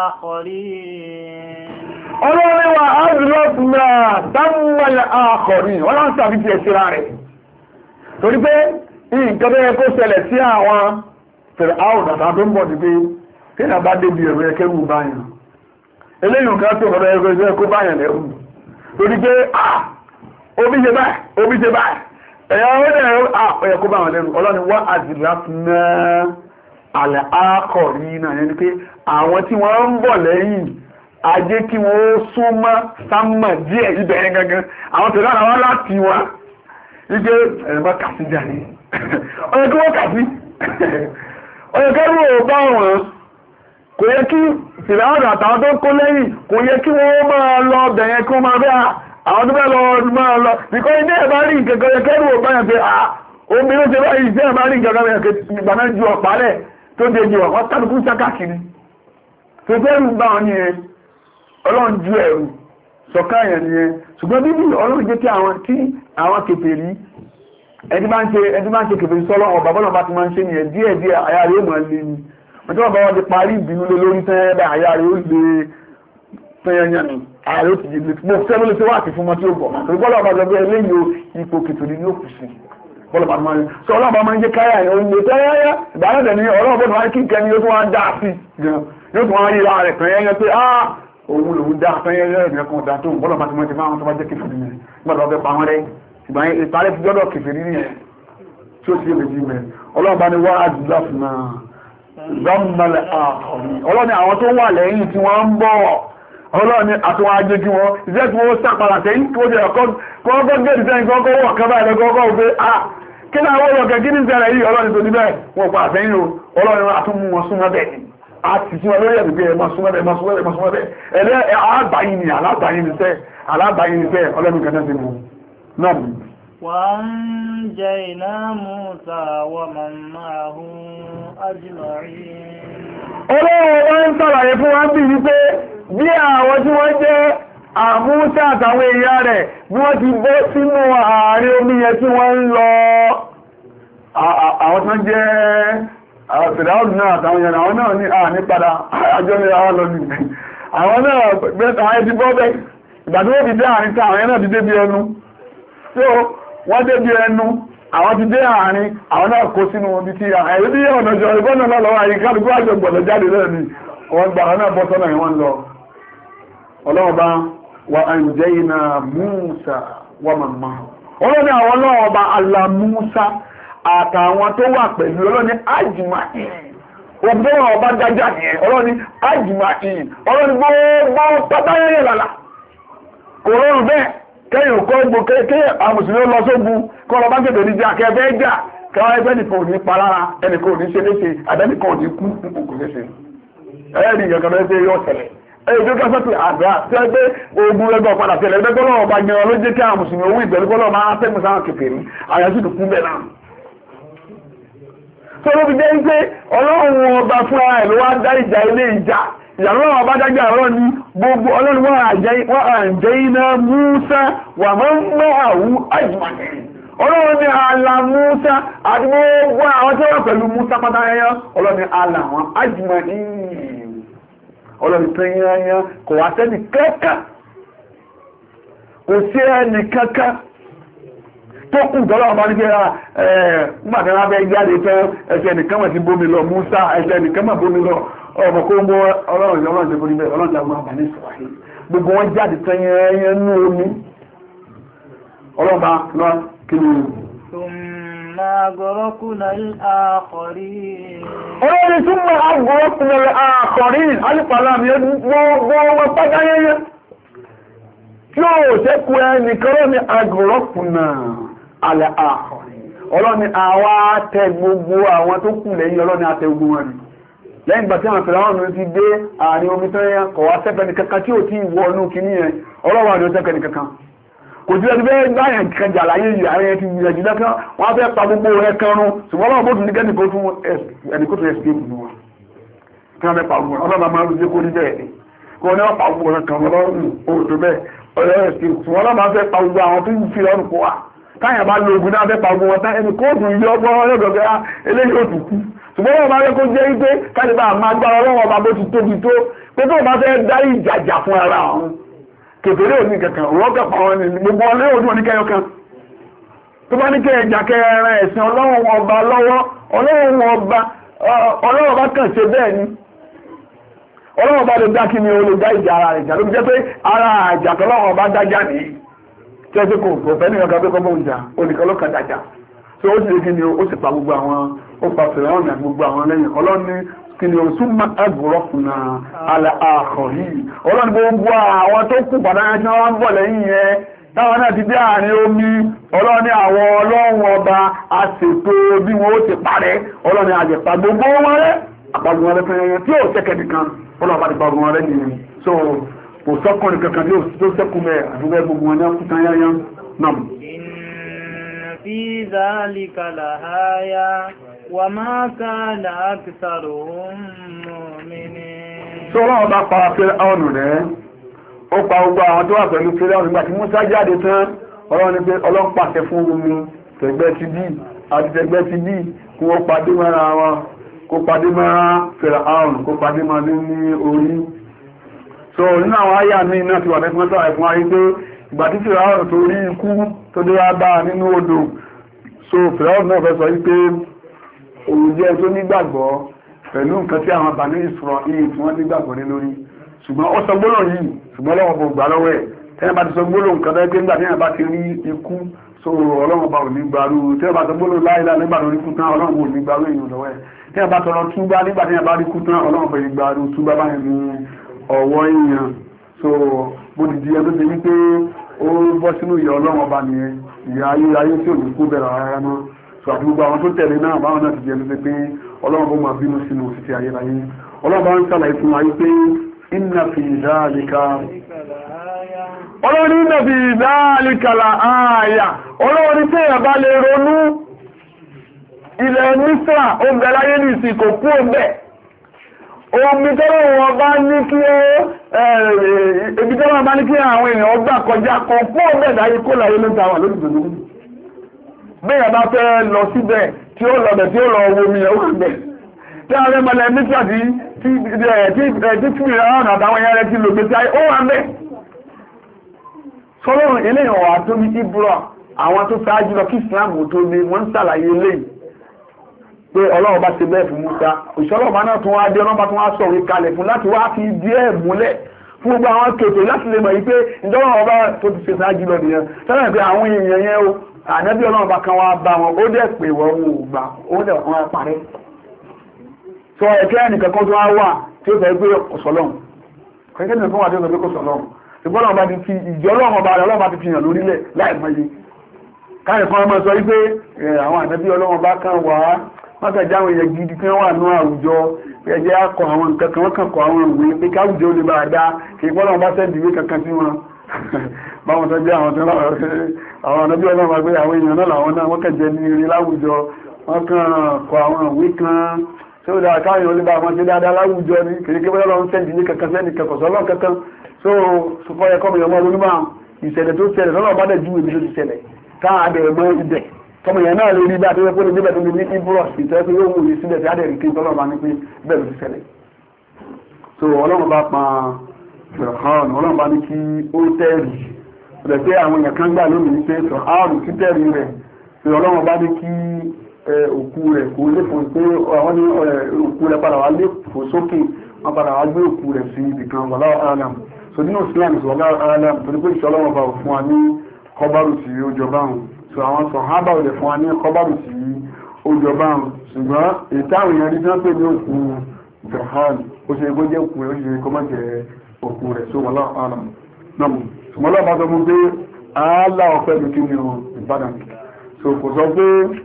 akharin. Ọlọ́ni wa azlafna thammal akharin. Wọ́n láń sàbí ti ẹ̀ṣẹ́ra rẹ̀. Torí pé nǹkan tó yẹ kó ṣẹlẹ̀ sí àwọn fẹ̀rẹ̀ áwùn àtàwọn tó ń bọ̀ ní pé kí ní àbá débi ẹ̀rọ ẹkẹ́rù báyàn eléyìn kan tó ọ̀rọ̀ ẹgbẹ́ ẹgbẹ́ kó báyàn lẹ́rù torí pé ah omi ṣe báyìí omi ṣe báyìí ẹ̀yà ọ̀rẹ́ ah ọ̀yẹ̀ kó báyàn lẹ́rù ọlọ́ni wá àdìlá fún àlẹ́ àkọ̀rí náà yẹn ni pé àwọn tí wọ́n ń bọ̀ lẹ́yìn ajé kí wọ́n ó súnmọ́ sámà díẹ̀ ibẹ̀ yẹn gangan àwọn tẹ̀lé àwọn láti wá ike ẹ̀rọ bá kà sí jáde ọ̀yẹ̀ kí wọ́n kà sí ọ̀yẹ̀ kẹ́rù ò bá wọn kò yẹ kí ìfìlàwọ̀dà àtàwọn tó kó lẹ́yìn kò yẹ kí wọ́n máa lọ bẹ̀yẹn kí wọ́n máa bẹ́ àwọn tó bẹ́ lọ máa lọ nìkan ilé ẹ̀bá rí nǹkan yẹ kẹ́rù ọ̀báyàn pé à omi ló ṣe báyìí ìṣẹ́ ẹ̀bá rí nǹkan yẹ ìgbà náà ju ọ̀pálẹ̀ tó dé ju ọ̀pá tàbíkú sákàkiri tó fẹ́rù bá wọn ni ẹ ọlọ́run ju ẹ̀rù sọ̀káyàn ni ẹ ṣùgbọ́n bíbí ọlọ́run jẹ́ kí àwọn tí àwọn kèfèrí ẹni máa ń ṣe ẹni máa ń ṣe kèfèrí sọ́lọ́ ọ̀bà bọ́lá bá ti máa ń ṣe nìyẹn díẹ̀ díẹ̀ àyà rẹ̀ ó máa lé ni ọjọ́ ọba wọn ti parí ìbínú lé lórí tẹ́ẹ̀bẹ̀ àyà rẹ̀ ó lè tẹ́yẹnyẹn ààrẹ ó ti jẹ́ mo fẹ́ ló lè ṣe wá àti fún ọmọ tí ó bọ̀ torí bọ́lá ọba gbẹgbẹ́ eléyìí ipò kìtìrì ní òkú sí bọ́lá ọba máa ń sọ ọlọ́ọ̀bá máa ń jẹ́ káyà ẹ̀ ó lè tẹ́yẹnyẹ ìbálẹ̀dẹ̀ ní ọlọ́ọ̀bọ̀ tó wá kí kẹ́ni yóò tún wá dá sí gan yóò tún wá rí ra rẹ̀ tẹ́yẹnyẹ pé ah òun lòun dá tẹ́yẹnyẹ rẹ̀ kan dá tó bọ́lá ọba ti mọ́ ti máa ń tó bá jẹ́ kìtìrì nìyẹn gbọ́dọ̀ ọbẹ̀ pa wọn rẹ̀ ìgbà yẹn ìparẹ́ ti gbọ́dọ̀ kìtìrì nìyẹn tí ó sì lè jí mẹ́ ọlọ́ọ̀bá ni wọ́n á jù láfún náà zọ́mọ̀lẹ̀ àkọ̀rí ọlọ́ni àwọn tó wà lẹ́yìn tí wọ́n ń bọ̀ ọlọ́ni àtúnwà ajé kí wọ́n ìṣẹ́ tí wọ́n sàpàlà tẹ́yìn tí ó jẹ́ ọkọ̀ kọ́kọ́ gẹ́ẹ̀dì sẹ́yìn kọ́kọ́ wọ̀ kọ́ báyìí lọ́kọ́ wọ́n pé ah kí náà wọ́n yọ̀kẹ́ kí ní ṣẹlẹ̀ yìí ọlọ́ni tó ní bẹ́ẹ̀ wọ́n pa àtẹ́yìn o ọlọ́ni àtúnmú wọn súnmọ́ bẹ́ẹ̀ ni a ti tí wọn lórí ẹ̀dùn pé ẹ máa súnmọ́ bẹ́ẹ̀ máa súnmọ́ bẹ́ẹ̀ máa súnmọ́ bẹ́ẹ̀ ẹ̀lẹ́ alábàáyìn ni alábàáyìn ni sẹ́ alábàáyìn ni sẹ́ ọlọ́ni kan náà ti mú náà وأنجينا موسى ومن معه أجمعين. Ọlọ́run wọ́n ń sàlàyé fún wa bí wípé bí àwọn tí wọ́n jẹ́ àmúṣà àtàwọn èèyàn rẹ̀ bí wọ́n ti bọ́ sínú àárín omi yẹn tí wọ́n ń lọ àwọn tán jẹ́ àfìdáwọ̀dù náà àtàwọn èèyàn àwọn náà ní àní padà àjọ ní àwọn lọ nìí àwọn náà gbẹ́ta àwọn ẹbí bọ́bẹ̀ ìgbà tí wọ́n fi dé àárín ká àwọn èèyàn náà ti dé bí ẹnu wọ́n dé bí ẹnu àwọn ti dé àárín àwọn náà kó sínú ibi tí ààrẹ bí ọ̀nà jọ ìbọ́nà náà lọ́wọ́ àyíká lùkú àjọ gbọ̀lọ̀ jáde lẹ́ni wọ́n gbà wọn náà bọ́ sọ́nà ìwọ̀n lọ ọlọ́run bá wà anjayna Musa wa man ma'ahu ọlọ́ni àwọn ọlọ́run ọba Allah Musa àtàwọn tó wà pẹ̀lú ọlọ́ni ajma'in ògbọ́n ọba dájá nìyẹn ọlọ́ni ajma'in ọlọ́ni gbogbo pátáyẹ̀yẹ̀ lálá kò rọrùn bẹ́ẹ̀ kẹ́yìn òkọ́ gbò kéèkéè àmùsùlùmí lọ sógun kọ́ lọ bá gẹ̀gẹ̀ ní jà kẹfẹ́ jà káwọn ẹgbẹ́ nìkan ò ní palára ẹnìkan ò ní ṣe léṣe àdẹ́nìkan ò ní kú kò léṣe ẹ̀rí ìyẹ̀kan lọ́wọ́ pé yóò ṣẹlẹ̀ ẹ̀rí tó kásán pé àdúrà tí wọ́n gbé ogun ẹgbẹ́ ọ̀padà tẹ̀lẹ̀ ẹgbẹ́ gbọ́dọ̀ ọba yan ló jẹ́ kí àwọn mùsùlùmí owó ìgbẹ́lú gbọ́dọ̀ máa tẹ́gùn sáwọn kèfèrí àyàjú tó kú bẹ́ẹ̀ náà. tó ló fi jẹ́ pé ọlọ́run ọba fúnra ẹ̀ ló wá dá ìjà ilé ìjà ìyàwó àwọn abájájá ọ̀rọ̀ ní gbogbo ọlọ́run wọ́n àjẹ́ iná Músà wà mọ́ mọ́ àwú ajma'in ọlọ́run ní àlà Músà àti gbogbo àwọn tí wọ́n pẹ̀lú Músà pátá ẹyọ ọlọ́run ní àlà wọn ajma'in ọlọ́run tó yányá kò wá sẹ́ni kankan kò sí ẹni kankan tó kù tọ́lọ́run bá ní pé ẹ̀ẹ́gbàtà bẹ́ jáde fẹ́ ẹsẹ̀ nìkan mọ̀ sí bómi lọ Músà ẹsẹ̀ nìkan mọ̀ bómi lọ ọmọ kó mọ́ ọlọ́run ọlọ́run tó kúrò bẹ́ẹ̀ ọlọ́run àwọn àbáni sọ̀rọ̀ gbogbo wọn jáde tẹ́yẹnyẹn ní omi ọlọ́run bá lọ kí ni ثم أغرقنا الآخرين ọlọ́run ثم أغرقنا الآخرين alìpàlá mi gbogbo wọn pàdáyẹyẹ tí ó ṣẹ́kù ẹnìkan lọ́ni أغرقنا الآخرين ọlọ́run àwa tẹ gbogbo àwọn tó kù lẹ́yìn ọlọ́run àtẹ gbogbo wọn ni lẹ́yìn ìgbà tí àwọn fìlàwọn ti dé àárín omi tán yẹn kọ̀ wá sẹ́pẹ̀ ní kankan tí ò tí ìwọ ọnú kìíní yẹn ọlọ́wọ́ àdó sẹ́pẹ̀ ní kankan kò sí ẹni bẹ́ẹ̀ gbá yẹn kan jà láyé yìí àárín ti gbìyànjú lẹ́kàn wọ́n fẹ́ pa gbogbo rẹ̀ kan rún ṣùgbọ́n ọlọ́wọ́ bó tún ní kẹ́ni kó tún ẹni kó tún ẹ̀ síké bùnú wọn kí wọ́n fẹ́ pa gbogbo ọlọ́wọ́ máa ń lè kó ní bẹ́ẹ̀ ni kó ní wọ́n pa gbogbo rẹ̀ kan lọ́rùn òòtò bẹ́ẹ̀ ọ̀rẹ́ ẹ̀ sí ṣùgbọ́n ọlọ́wọ́ máa fẹ́ pa gbogbo àwọn tó ń fi ọrùn kó wa táyà bá lo ogun náà fẹ́ pa gbogbo wọn tán ẹni kóòtù yí ọgbọ́n ọlọ́dọ̀gẹ́ eléyìí ó tún kú ṣùgbọ́n wọ́n máa rẹ́ kó jẹ́ wípé káàdìbà máa gbára ọlọ́wọ́ ọba bó ti tóbi tó pé tó bá fẹ́ dá ìjàjà fún ara ọ̀hún kèfèrè òní kankan òwọ́kẹ́ pa wọn ní gbogbo ọlẹ́wọ̀ tí wọ́n ní kẹyọ kan tó bá ní kẹ ẹjà kẹrẹ ẹ̀sìn ọlọ́wọ́ ọba lọ́wọ́ ọlọ́wọ́ ọba ọlọ́wọ́ bá kàn ṣe bẹ́ẹ̀ ni ọlọ́wọ́ bá lè dá kí ni o lè dá ìjà ara rẹ̀ jà ló fi jẹ́ pé ara àjà tọ́lọ́wọ́ ọba dájá nìyí tí ó ṣe kò kò fẹ́ nìkan kan tó kọ́ bóun jà olùkọ́ ló kàn dájà tí ó sì lè kí ni ó sì pa gbogbo àwọn ó pa fìràwọ̀n àti gbogbo àwọn lẹ́yìn ọlọ́ni kí ni oṣù ẹgbùrọ́kùnà alẹ́ àkọ̀ yìí ọlọ́ni gbogbo àwọn tó kù pàdánù tí wọ́n ń bọ̀ lẹ́yìn yẹn táwọn náà ti dé àárín omi ọlọ́ni àwọn ọlọ́run ọba àṣètò bí wọ́n ó ti parẹ́ ọlọ́ni àjẹpà gbogbo wọn rẹ̀ àpàgbọ́n wọn rẹ̀ fẹ́ yẹn tí ó ṣẹ́kẹ̀ nìkan ọlọ́ọ̀bá ti pàgbọ́n wọn rẹ̀ nìyẹn so kò sọ́kùnrin kankan tí ó ṣẹ́kù mẹ́ àdúgbò gbogbo wọn ní ọkùnrin yányán náà. في ذلك لآية وما كان أكثرهم مؤمنين. sọ́rọ̀ ọba pa Fíráúnù rẹ̀ ó pa gbogbo àwọn tó wà pẹ̀lú Fíráúnù nígbà tí Músá jáde tán ọlọ́run ní pé ọlọ́run pàṣẹ fún omi tẹ̀gbẹ́ ti bí àti tẹ̀gbẹ́ ti bí kí wọ́n padé mọ́ra wọn kó padé mọ́ra Fíráúnù kó padé mọ́ra ní orí. so nínú àwọn àyà mi náà ti wà lẹ́fún ọ́tọ́ àìfún ayé pé ìgbà tí Fíráúnù tó rí ikú tó dé wá bá nínú odò so Fíráúnù náà fẹ́ sọ wípé òun jẹ́ tó nígbàgbọ́ pẹ̀lú nǹkan tí àwọn Bani Ísírẹ́lì tí wọ́n nígbàgbọ́ ní lórí ṣùgbọ́n ó sọ gbólóhùn yìí ṣùgbọ́n Ọlọ́run bò gbà lọ́wọ́ ẹ̀ tẹ́yìn bá ti sọ gbólóhùn nǹkan tó gbé ńgbà tẹ́yìn bá ti rí ikú so Ọlọ́run bá ò ní gbàrú tẹ́yìn bá sọ gbólóhùn láìláì nígbà lórí kú tán Ọlọ́run bò ní gbàrú èèyàn lọ́wọ́ ẹ̀ tẹ́yìn bá tọrọ túbá nígbà tẹ́yìn bá rí kú tán Ọlọ́run bò ní gbàrú túbá báyìí ní ọwọ́ èèyàn so bó ti di ẹgbẹ́ ti wípé ó bọ́ sínú ìyà Ọlọ́run ọba nìyẹn ìyà ayé ayé tí ò ní kú bẹ̀rẹ̀ rárá náà so àti gbogbo àwọn tó tẹ̀lé náà báwọn náà ti jẹ́ lóṣè pé Ọlọ́run bó máa bínú sínú òṣìṣẹ́ ayérayé Ọlọ́run bá ń sàlàyé fún wa pé inna fi dhalika Ọlọ́run inna fi dhalika la ààyà Ọlọ́run tí èèyàn bá lè ronú ilẹ̀ Mísírà ó ń bẹ láyé ní ìsìnkò kú ọ̀bẹ̀ omi tọ́rọ wọn bá ní kí ebi tọ́rọ bá ní kí àwọn èèyàn gbà kọjá kan kú ọ̀bẹ̀ láyé kó láyé ló ń ta wà lórí ìdòdó bẹ́ẹ̀ bá fẹ́ lọ síbẹ̀ tí ó lọ bẹ̀ tí ó lọ wo omi ẹ̀ ó wà bẹ̀ tí a rẹ̀ mọ́lẹ̀ Mísírà tí tí tí tí àwọn àtàwọn ẹ̀yà rẹ̀ ti lò gbé tí ó wà bẹ̀ sọ́lọ́run eléyàn wà tó ní Ibra àwọn tó sáájú lọ kí Islam tó ní wọ́n ń sàlàyé eléyìí pé Ọlọ́run bá ṣe bẹ́ẹ̀ fún Musa òṣìṣẹ́ Ọlọ́run náà tún wá dé Ọlọ́run bá tún wá sọ̀rọ̀ kalẹ̀ fún láti wá fi díẹ̀ múlẹ̀ fún gbogbo àwọn kètò láti lè mọ̀ yí pé ìjọba ọba tó ti ṣe sáájú lọ nìyẹn sọ́nà pé àwọn èèyàn yẹn o ànábì ọlọ́run bá kan wá bá wọn ó dẹ̀ pé wọ́n ò gbà ó dẹ̀ wọ́n parẹ́ sọ ẹ̀kẹ́ ẹnìkan kan tó wá wà tí ó sọ pé kò sọ́lọ́run kẹ́kẹ́ nìkan wà tí ó sọ pé kò sọ́lọ́run ṣùgbọ́n ọlọ́run bá ti fi ìjọ ọlọ́run ọba rẹ̀ ọlọ́run bá ti fi hàn lórílẹ̀ láì mọye káyọ̀ kan ọmọ sọ wípé àwọn ànábì ọlọ́run bá kan wà á wọ́n kàn já àwọn èèyàn gidi kí wọ́n wà ní àwùjọ ẹjẹ́ akọ àwọn nǹkan kan wọ́n kàn kọ àwọn ìwé pé káwùjọ ó lè bá dá kì í pọ́lọ́run bá sẹ́ndì ìwé kankan sí wọn báwọn tó jẹ́ àwọn tó àwọn ànábì ọlọ́run bá gbé àwọn èèyàn náà làwọn náà wọ́n kàn jẹ́ ní eré láwùjọ wọ́n kàn kọ àwọn ìwé kan tí ó dáa káyọ̀ ó lè bá wọn ṣe dáadáa láwùjọ ní kì í pé pọ́lọ́run sẹ́ndì ìwé kankan sẹ́ndì kankan sọ́lọ́ kankan so sọfọ́ yẹ kọ́mọ ìyọmọ ọdún máa ìṣẹ̀lẹ̀ tó ṣẹlẹ̀ lọ́nà bá dẹ̀ ju ibi tó ti ṣẹlẹ̀ káà bẹ̀rẹ̀ mọ́ ibẹ̀ kọ́mọ ìyẹn náà lè rí bá tó yẹ kó lè débẹ̀ tó lè ní ibros ìtọ́ pé yóò wù yí síbẹ̀ tí á dẹ̀ rí kí tọ́lọ́ bá ní pé bẹ́ẹ̀ ló ti ṣẹlẹ̀ so ọlọ́run bá pa fìrọ̀hán ọlọ́run bá ní kí ó tẹ́rì rẹ̀ pé àwọn èèyàn kan gbà lónìí pé fìrọ̀hán kí tẹ́rì rẹ̀ pé ọlọ́run bá ní kí òkú rẹ̀ kó lè fò pé àwọn ní òkú rẹ̀ padà wá lè fò sókè wọ́n padà wá gbé òkú rẹ̀ sí ibìkan wọ́lá alam so nínú Islam wọ́lá alam torí pé ìṣọ́ ọlọ́run bá fún wa ní kọ́bárù tí ó jọba hàn so àwọn sọ̀hábà ò lè fún wa ní kọ́bárù tí ó jọba hàn ṣùgbọ́n ìtàwọn èèyàn rí tí wọ́n pè ní òkú Fìràhán ó ṣe kó jẹ́ òkú rẹ̀ ó ṣe kó má jẹ́ òkú rẹ̀ so wọ́lá alam náà ṣùgbọ́n lọ́ba sọ fún pé àálà ọ̀pẹ́ mi kí ni o Ìbàdàn so kò sọ pé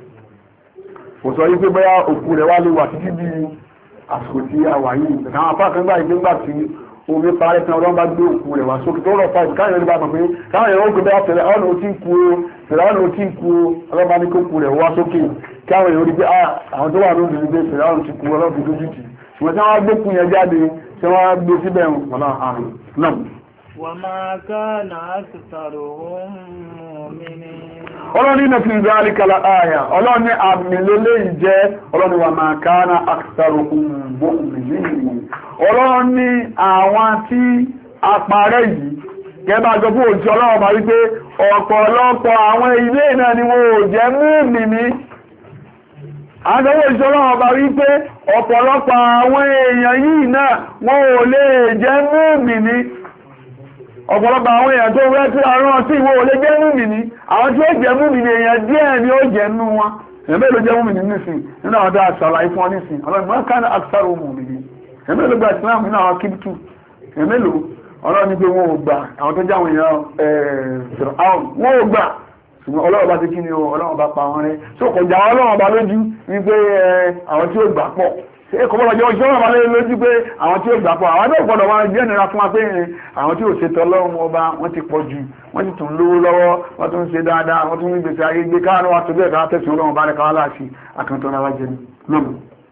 kò sọ yí pé bóyá òkú rẹ̀ wá lè wà títí di àsìkò tí a wà yìí àwọn apá kan gbà ìgbéǹgbà tí omi parẹ́ tí ọlọ́run bá gbé òkú rẹ̀ wá sókè tó rọ̀ fáìsì káyọ̀ ní bá mọ̀ pé káwọn èèyàn ó gbé bẹ́ẹ̀ fẹ̀rẹ̀ ọ̀nà òtí kú o fẹ̀rẹ̀ ọ̀nà òtí kú o ọlọ́run bá ní kó kú rẹ̀ wá sókè káwọn èèyàn ó rí pé àwọn tó wà ní òdìrí pé fẹ̀rẹ̀ ọ̀nà ti kú ọlọ́run fi dójú tì ṣùgbọ́n tí wọ́n gbé kú yẹn jáde tí wọ́n gbé síbẹ̀ wọn àrùn náà. وما كان أكثرهم مؤمنين ọlọ́ni ní fi ذلك لآية ọlọ́ni àmì lélẹ́ ìjẹ́ ọlọ́ni wa ma kana aktharuhum mu'minin ọlọ́ni àwọn tí a parẹ́ yìí gẹ́gbà jọ fún òjì ọlọ́wọ́ bá wípé ọ̀pọ̀lọpọ̀ àwọn ilé náà ni wọ́n ò jẹ́ mùmínì àwọn òjì ọlọ́wọ́ bá wípé ọ̀pọ̀lọpọ̀ àwọn èèyàn yìí náà wọ́n ò lè jẹ́ mùmínì ọ̀pọ̀lọpọ̀ àwọn èèyàn tó rẹ́ tí àrùn ọtí ìwò olè jẹ́ múmìnì àwọn tí ó jẹ́ múmìnì èèyàn díẹ̀ ni ó jẹ́ nú wọn èèyàn mélòó jẹ́ múmìnì nísìn nínú àwọn tó àṣàlàyé fún ọ nísìn ọlọ́run máa ń kánà àṣàrò múmìnì èèyàn mélòó gba ìsìlámù nínú àwọn kíbítù èèyàn mélòó ọlọ́run ní pé wọn ò gbà àwọn tó jáwọn èèyàn Fìràhán wọn ò gbà ṣùgbọ́n ọlọ́run bá ti kí ni ọlọ́run bá pa wọn rẹ́ so kò jà ọlọ́run bá lójú wípé àwọn tí ó gbà pọ̀ ẹkọ̀ bọ́lá jẹ́ ọjọ́ ọmọ lẹ́yìn lójú pé àwọn tí ó gbàpọ̀ àwọn náà gbọ́dọ̀ wọn jẹ́ ìnira fún wa pé àwọn tí ó ṣètò ọlọ́run ọba wọ́n ti pọ̀ jù wọ́n ti tún lówó lọ́wọ́ wọ́n tún ṣe dáadáa wọ́n tún ní gbèsè ayé gbé káwọn wa tó bẹ́ẹ̀ káwọn tẹ̀sán ọlọ́run bá rẹ̀ káwọn láti àkàntọ́ náà wájẹ́ ní lọ́mù.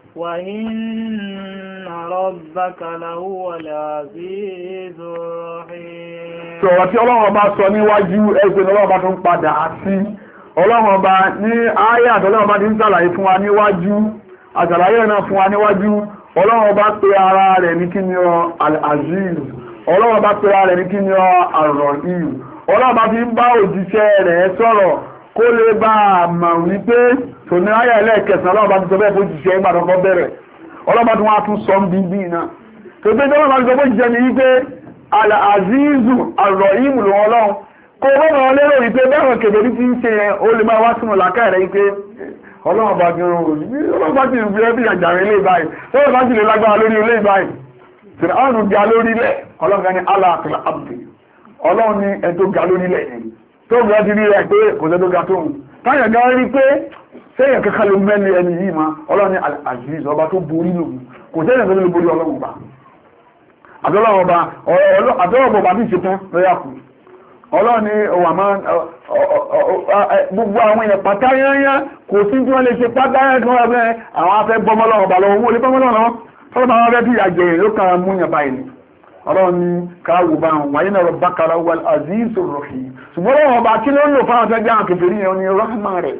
وَإِنَّ رَبَّكَ لَهُوَ الْعَزِيزُ الرَّحِيمُ sọ̀rọ̀ tí ọlọ́run ọba sọ níwájú ẹgbẹ́ ọlọ́run ọba tó ń padà sí ọlọ́run ọba ní ayé àtọ́lọ́run ọba ti ń ṣàlàyé fún wa níwájú àtàlàyé náà fún wa níwájú ọlọ́run bá pè ara rẹ̀ ní kí ni ọ al-aziz ọlọ́run bá pè ara rẹ̀ ní kí ni ọ ar-rahim ọlọ́run bá fi ń bá òjíṣẹ́ rẹ̀ sọ̀rọ̀ kó lè bá a mọ̀ wípé tò ní ayé ẹlẹ́ẹ̀kẹsàn ọlọ́run bá ti sọ bẹ́ẹ̀ fún òjíṣẹ́ ìgbàdọ́kọ́ bẹ̀rẹ̀ ọlọ́run bá tún wá tún sọ ń bí bí náà tó gbé tó bá ti sọ fún òjíṣẹ́ ni wípé al-aziz ar-rahim lòun ọlọ́run kó wọ́n mọ̀ lérò wípé bẹ́ẹ̀ kèbèrè ti ń ṣe yẹn ó lè máa wá sínú làákàyè rẹ̀ wípé ọlọ́run bá gẹ̀rọ òní ọlọ́run bá ti rí ẹbí àjàrin ilé ìbáyìí tọ́lọ́ bá ti lè lágbára lórí ilé ìbáyìí tí ọ̀run ga lórí ilẹ̀ ọlọ́run ní aláàkìlá abdi ọlọ́run ní ẹ tó ga lórí ilẹ̀ yìí tó ga ti rí rẹ̀ pé kò sẹ́ tó ga tóun táyà gan rí pé sẹ́yìn kankan ló mẹ́lẹ̀ ẹni yìí ma ọlọ́run ní aziz ọba tó borí lòun kò sẹ́yìn kankan ló borí ọlọ́run bá àtọ́lọ́run ọba bí ìṣetán lọ́yà kù ọlọ́ni wà máa gbogbo àwọn èèyàn pátá yányá kò sí tí wọ́n lè ṣe pátá yányá tí wọ́n rẹ̀ àwọn afẹ́ bọ́mọ́lọ́wọ́ bá lọ́wọ́ olè bọ́mọ́lọ́wọ́ tọ́lọ́ bá wọ́n rẹ̀ bí àjẹyìn ló kàrà mú yàn báyìí ọlọ́ni káàwò bá wọn wáyé náà bákàrà wal aziz ar-rahim ṣùgbọ́n wọn bá kí ló ń lò fáwọn tẹ́jẹ́ àwọn kèfèrí yẹn ní rahma rẹ̀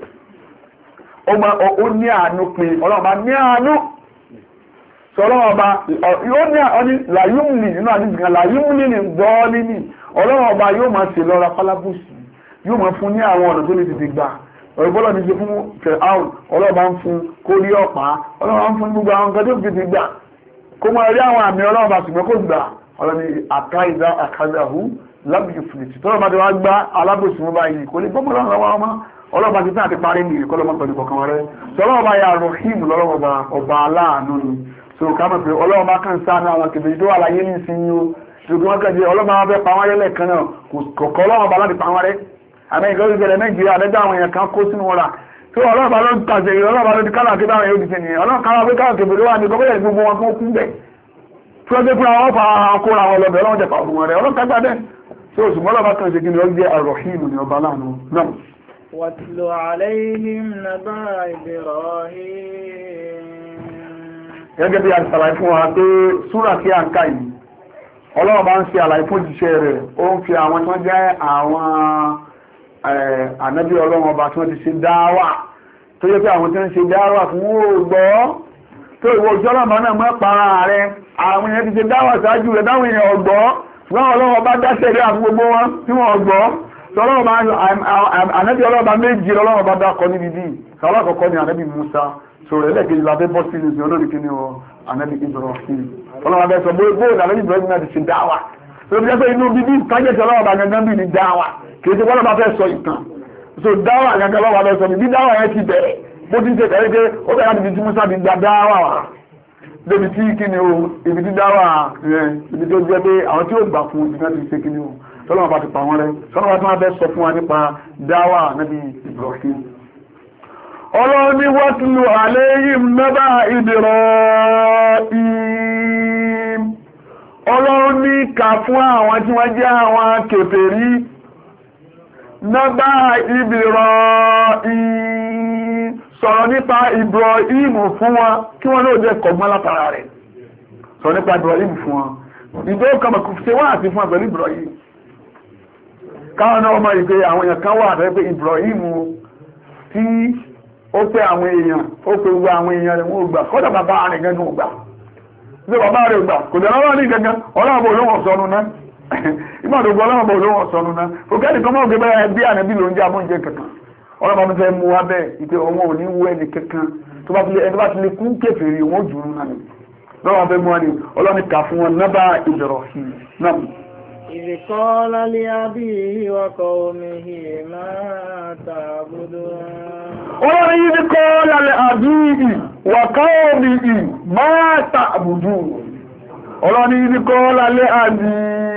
ó ní àánú pé ọlọ́ọ̀bá ní àánú sọlọ́ọ̀bá yóò ní àánú làyúmùlì nínú àdíjìkan làyúmùlì ní gbọ́ọ́lì ní ọlọ́run ọba yóò máa ṣe lọ́ra pálábùsì yóò máa fún ní àwọn ọ̀nà tó lè tètè gbà ọ̀rọ̀bọ́lọ̀ ní ṣe fún fẹ̀áùn ọlọ́ọ̀bá ń fún kó rí ọ̀pá ọlọ́ọ̀bá ń fún gbogbo àwọn nǹkan tó tètè gbà kó máa rí àwọn àmì ọlọ́ọ̀bá ṣùgbọ́n kó gbà ọlọ́ni àkáìdá àkáìdáhù lábìí fìlìtì tọ́lọ́ bá ti wá gbá alábòsí mú báyìí kò lè gbọ́mọ́ lọ́wọ́ ọmọ ọlọ́ba ti tán àti parí ní ìkọlọ́mọ pẹ̀lú kọ̀kan rẹ̀ sọlọ́ọ̀bá ya rahim lọ́lọ́ọ̀bá ọba aláàánú ni so ká mọ̀ pé ọlọ́ọ̀bá kan sáánú àwọn kèbèrè tó wà láyé ní ìsinyìí o ṣùgbọ́n wọ́n kẹ́jẹ́ ọlọ́ọ̀bá wọn fẹ́ pa wọ́n rẹ́ lẹ́ẹ̀kan náà kọ̀kọ́ ọlọ́ọ̀bá láti pa wọ́n rẹ́ àmì ìgbẹ́ ìgbẹ́lẹ̀ nàìjíríà àdẹ́gbẹ́ àwọn èèyàn kan kó sínú wọn rà tó ọlọ́ọ̀bá ló tàṣẹ ọlọ́ọ̀bá ló ti kálà kí báwọn yóò di sẹ́ni ọlọ́ọ̀ká wọn pé káwọn kèbèrè wà ní gọ́bẹ̀rẹ̀ gbogbo wọn kó kú bẹ̀ tí wọ́n dé fún àwọn ọ̀fà akóra wọn lọ́bẹ̀ ọlọ́wọ́n jẹ́ pàwọn rẹ̀ ọlọ́ọ̀ká gbádẹ́ tí ó ṣùgbọ́n ọlọ́ọ̀bá kan ṣe kí ni ó jẹ́ àròhìm ní ọba láàánú náà. واتل عليهم نبأ إبراهيم gẹ́gẹ́ bí a ti ṣàlàyé fún wa pé súrà tí a ń kà yìí Ọlọ́run bá ń ṣe àlàyé fún òjíṣẹ́ rẹ̀ ó ń fi àwọn tí wọ́n jẹ́ àwọn ànábì Ọlọ́run ọba tí wọ́n ti ṣe dáwà tó yẹ pé àwọn tí wọ́n ṣe dáwà fún ògbọ́ tó ìwọ ìjọlọ́mọ náà mọ́ para rẹ̀ àwọn èèyàn ti ṣe dáwà ṣáájú rẹ̀ dáwọn èèyàn ọgbọ́ ṣùgbọ́n Ọlọ́run ọba dáṣẹ́ rẹ̀ àti gbogbo wọn tí wọ́n ọgbọ́ ànábì Ọlọ́run ọba méjì Ọlọ́run ọba dákọ níbi bí sàlọ́ àkọ́kọ́ ni ànábì Musa sọ̀rọ̀ ẹlẹ́kejì lábẹ́ bọ́ sí ìlú olórí kí ni ọ ànábì Ibrahim Ọlọ́run ọba sọ bóyá ànábì Ibrahim náà ti ṣe dáwà tó bí jẹ́ inú bíbí kájẹ́sì Ọlọ́run ọba gangan bí ní dáwà kì í ṣe wọ́n bá fẹ́ sọ ìtàn so dáwà gangan Ọlọ́run ọba sọ bí dáwà yẹn ti bẹ̀rẹ̀ bó ti ń ṣe kẹ́rẹ́ pé ó bẹ̀rẹ̀ láti fi tí Musa ti gba dáwà wà débi tí kí ni o ibi tí dáwà rẹ̀ ibi tó jẹ́ pé àwọn tí ó gbà fún ibi tí ṣe kí ni o tọ́lọ́wọ́ bá ti pa wọ́n rẹ̀ tọ́lọ́wọ́ tó máa fẹ́ sọ fún wa nípa dáwà nábì Ibrahim ọlọ́run ní watlu alayhim naba Ibrahim ọlọ́run ní kà fún àwọn tí wọ́n jẹ́ àwọn kèfèrí naba Ibrahim sọ̀rọ̀ nípa Ibrahim fún wọn kí wọ́n náà jẹ́ kọ̀gbọ́n látara rẹ̀ sọ̀rọ̀ nípa Ibrahim fún wọn ìjọ kọmọkù ṣe wá àti fún àpẹẹlú Ibrahim káwọn náà mọ̀ ìpé àwọn èèyàn kan wà rẹ̀ pé Ibrahim tí ó pé àwọn èèyàn ó pé gbogbo àwọn èèyàn rẹ̀ wọ́n gbà kọ́dà bàbá rẹ̀ gẹ́gẹ́ gbà ní bàbá rẹ̀ gbà kò dẹ̀ lọ́wọ́ ní gẹ́gẹ́ ọlọ́ọ̀bọ̀ olóhùn sọnù náà ìmọ̀dógún ọlọ́ọ̀bọ̀ olóhùn sọnù náà kò kẹ́ni kan mọ́ òkè bẹ́ẹ̀ bí ànẹ́bí ló ń jẹ́ amóúnjẹ kankan ọlọ́ọ̀bọ̀ mi fẹ́ mú wa bẹ́ẹ̀ ìpé òun ò ní wú ẹni kankan tó bá ti lè kún kèfèrí wọn jù ú náà ni lọ́wọ́ fẹ́ mú wa ni ọlọ́ni kà fún wọn nábà Ibrahim náà. إذ قال لأبيه وقومه ما تعبدون ọlọ́ni yìí kọ́ lálẹ́ àbíyì wà káwọ́bí ì máa tààbùdù ọlọ́ni yìí kọ́ lálẹ́ àbí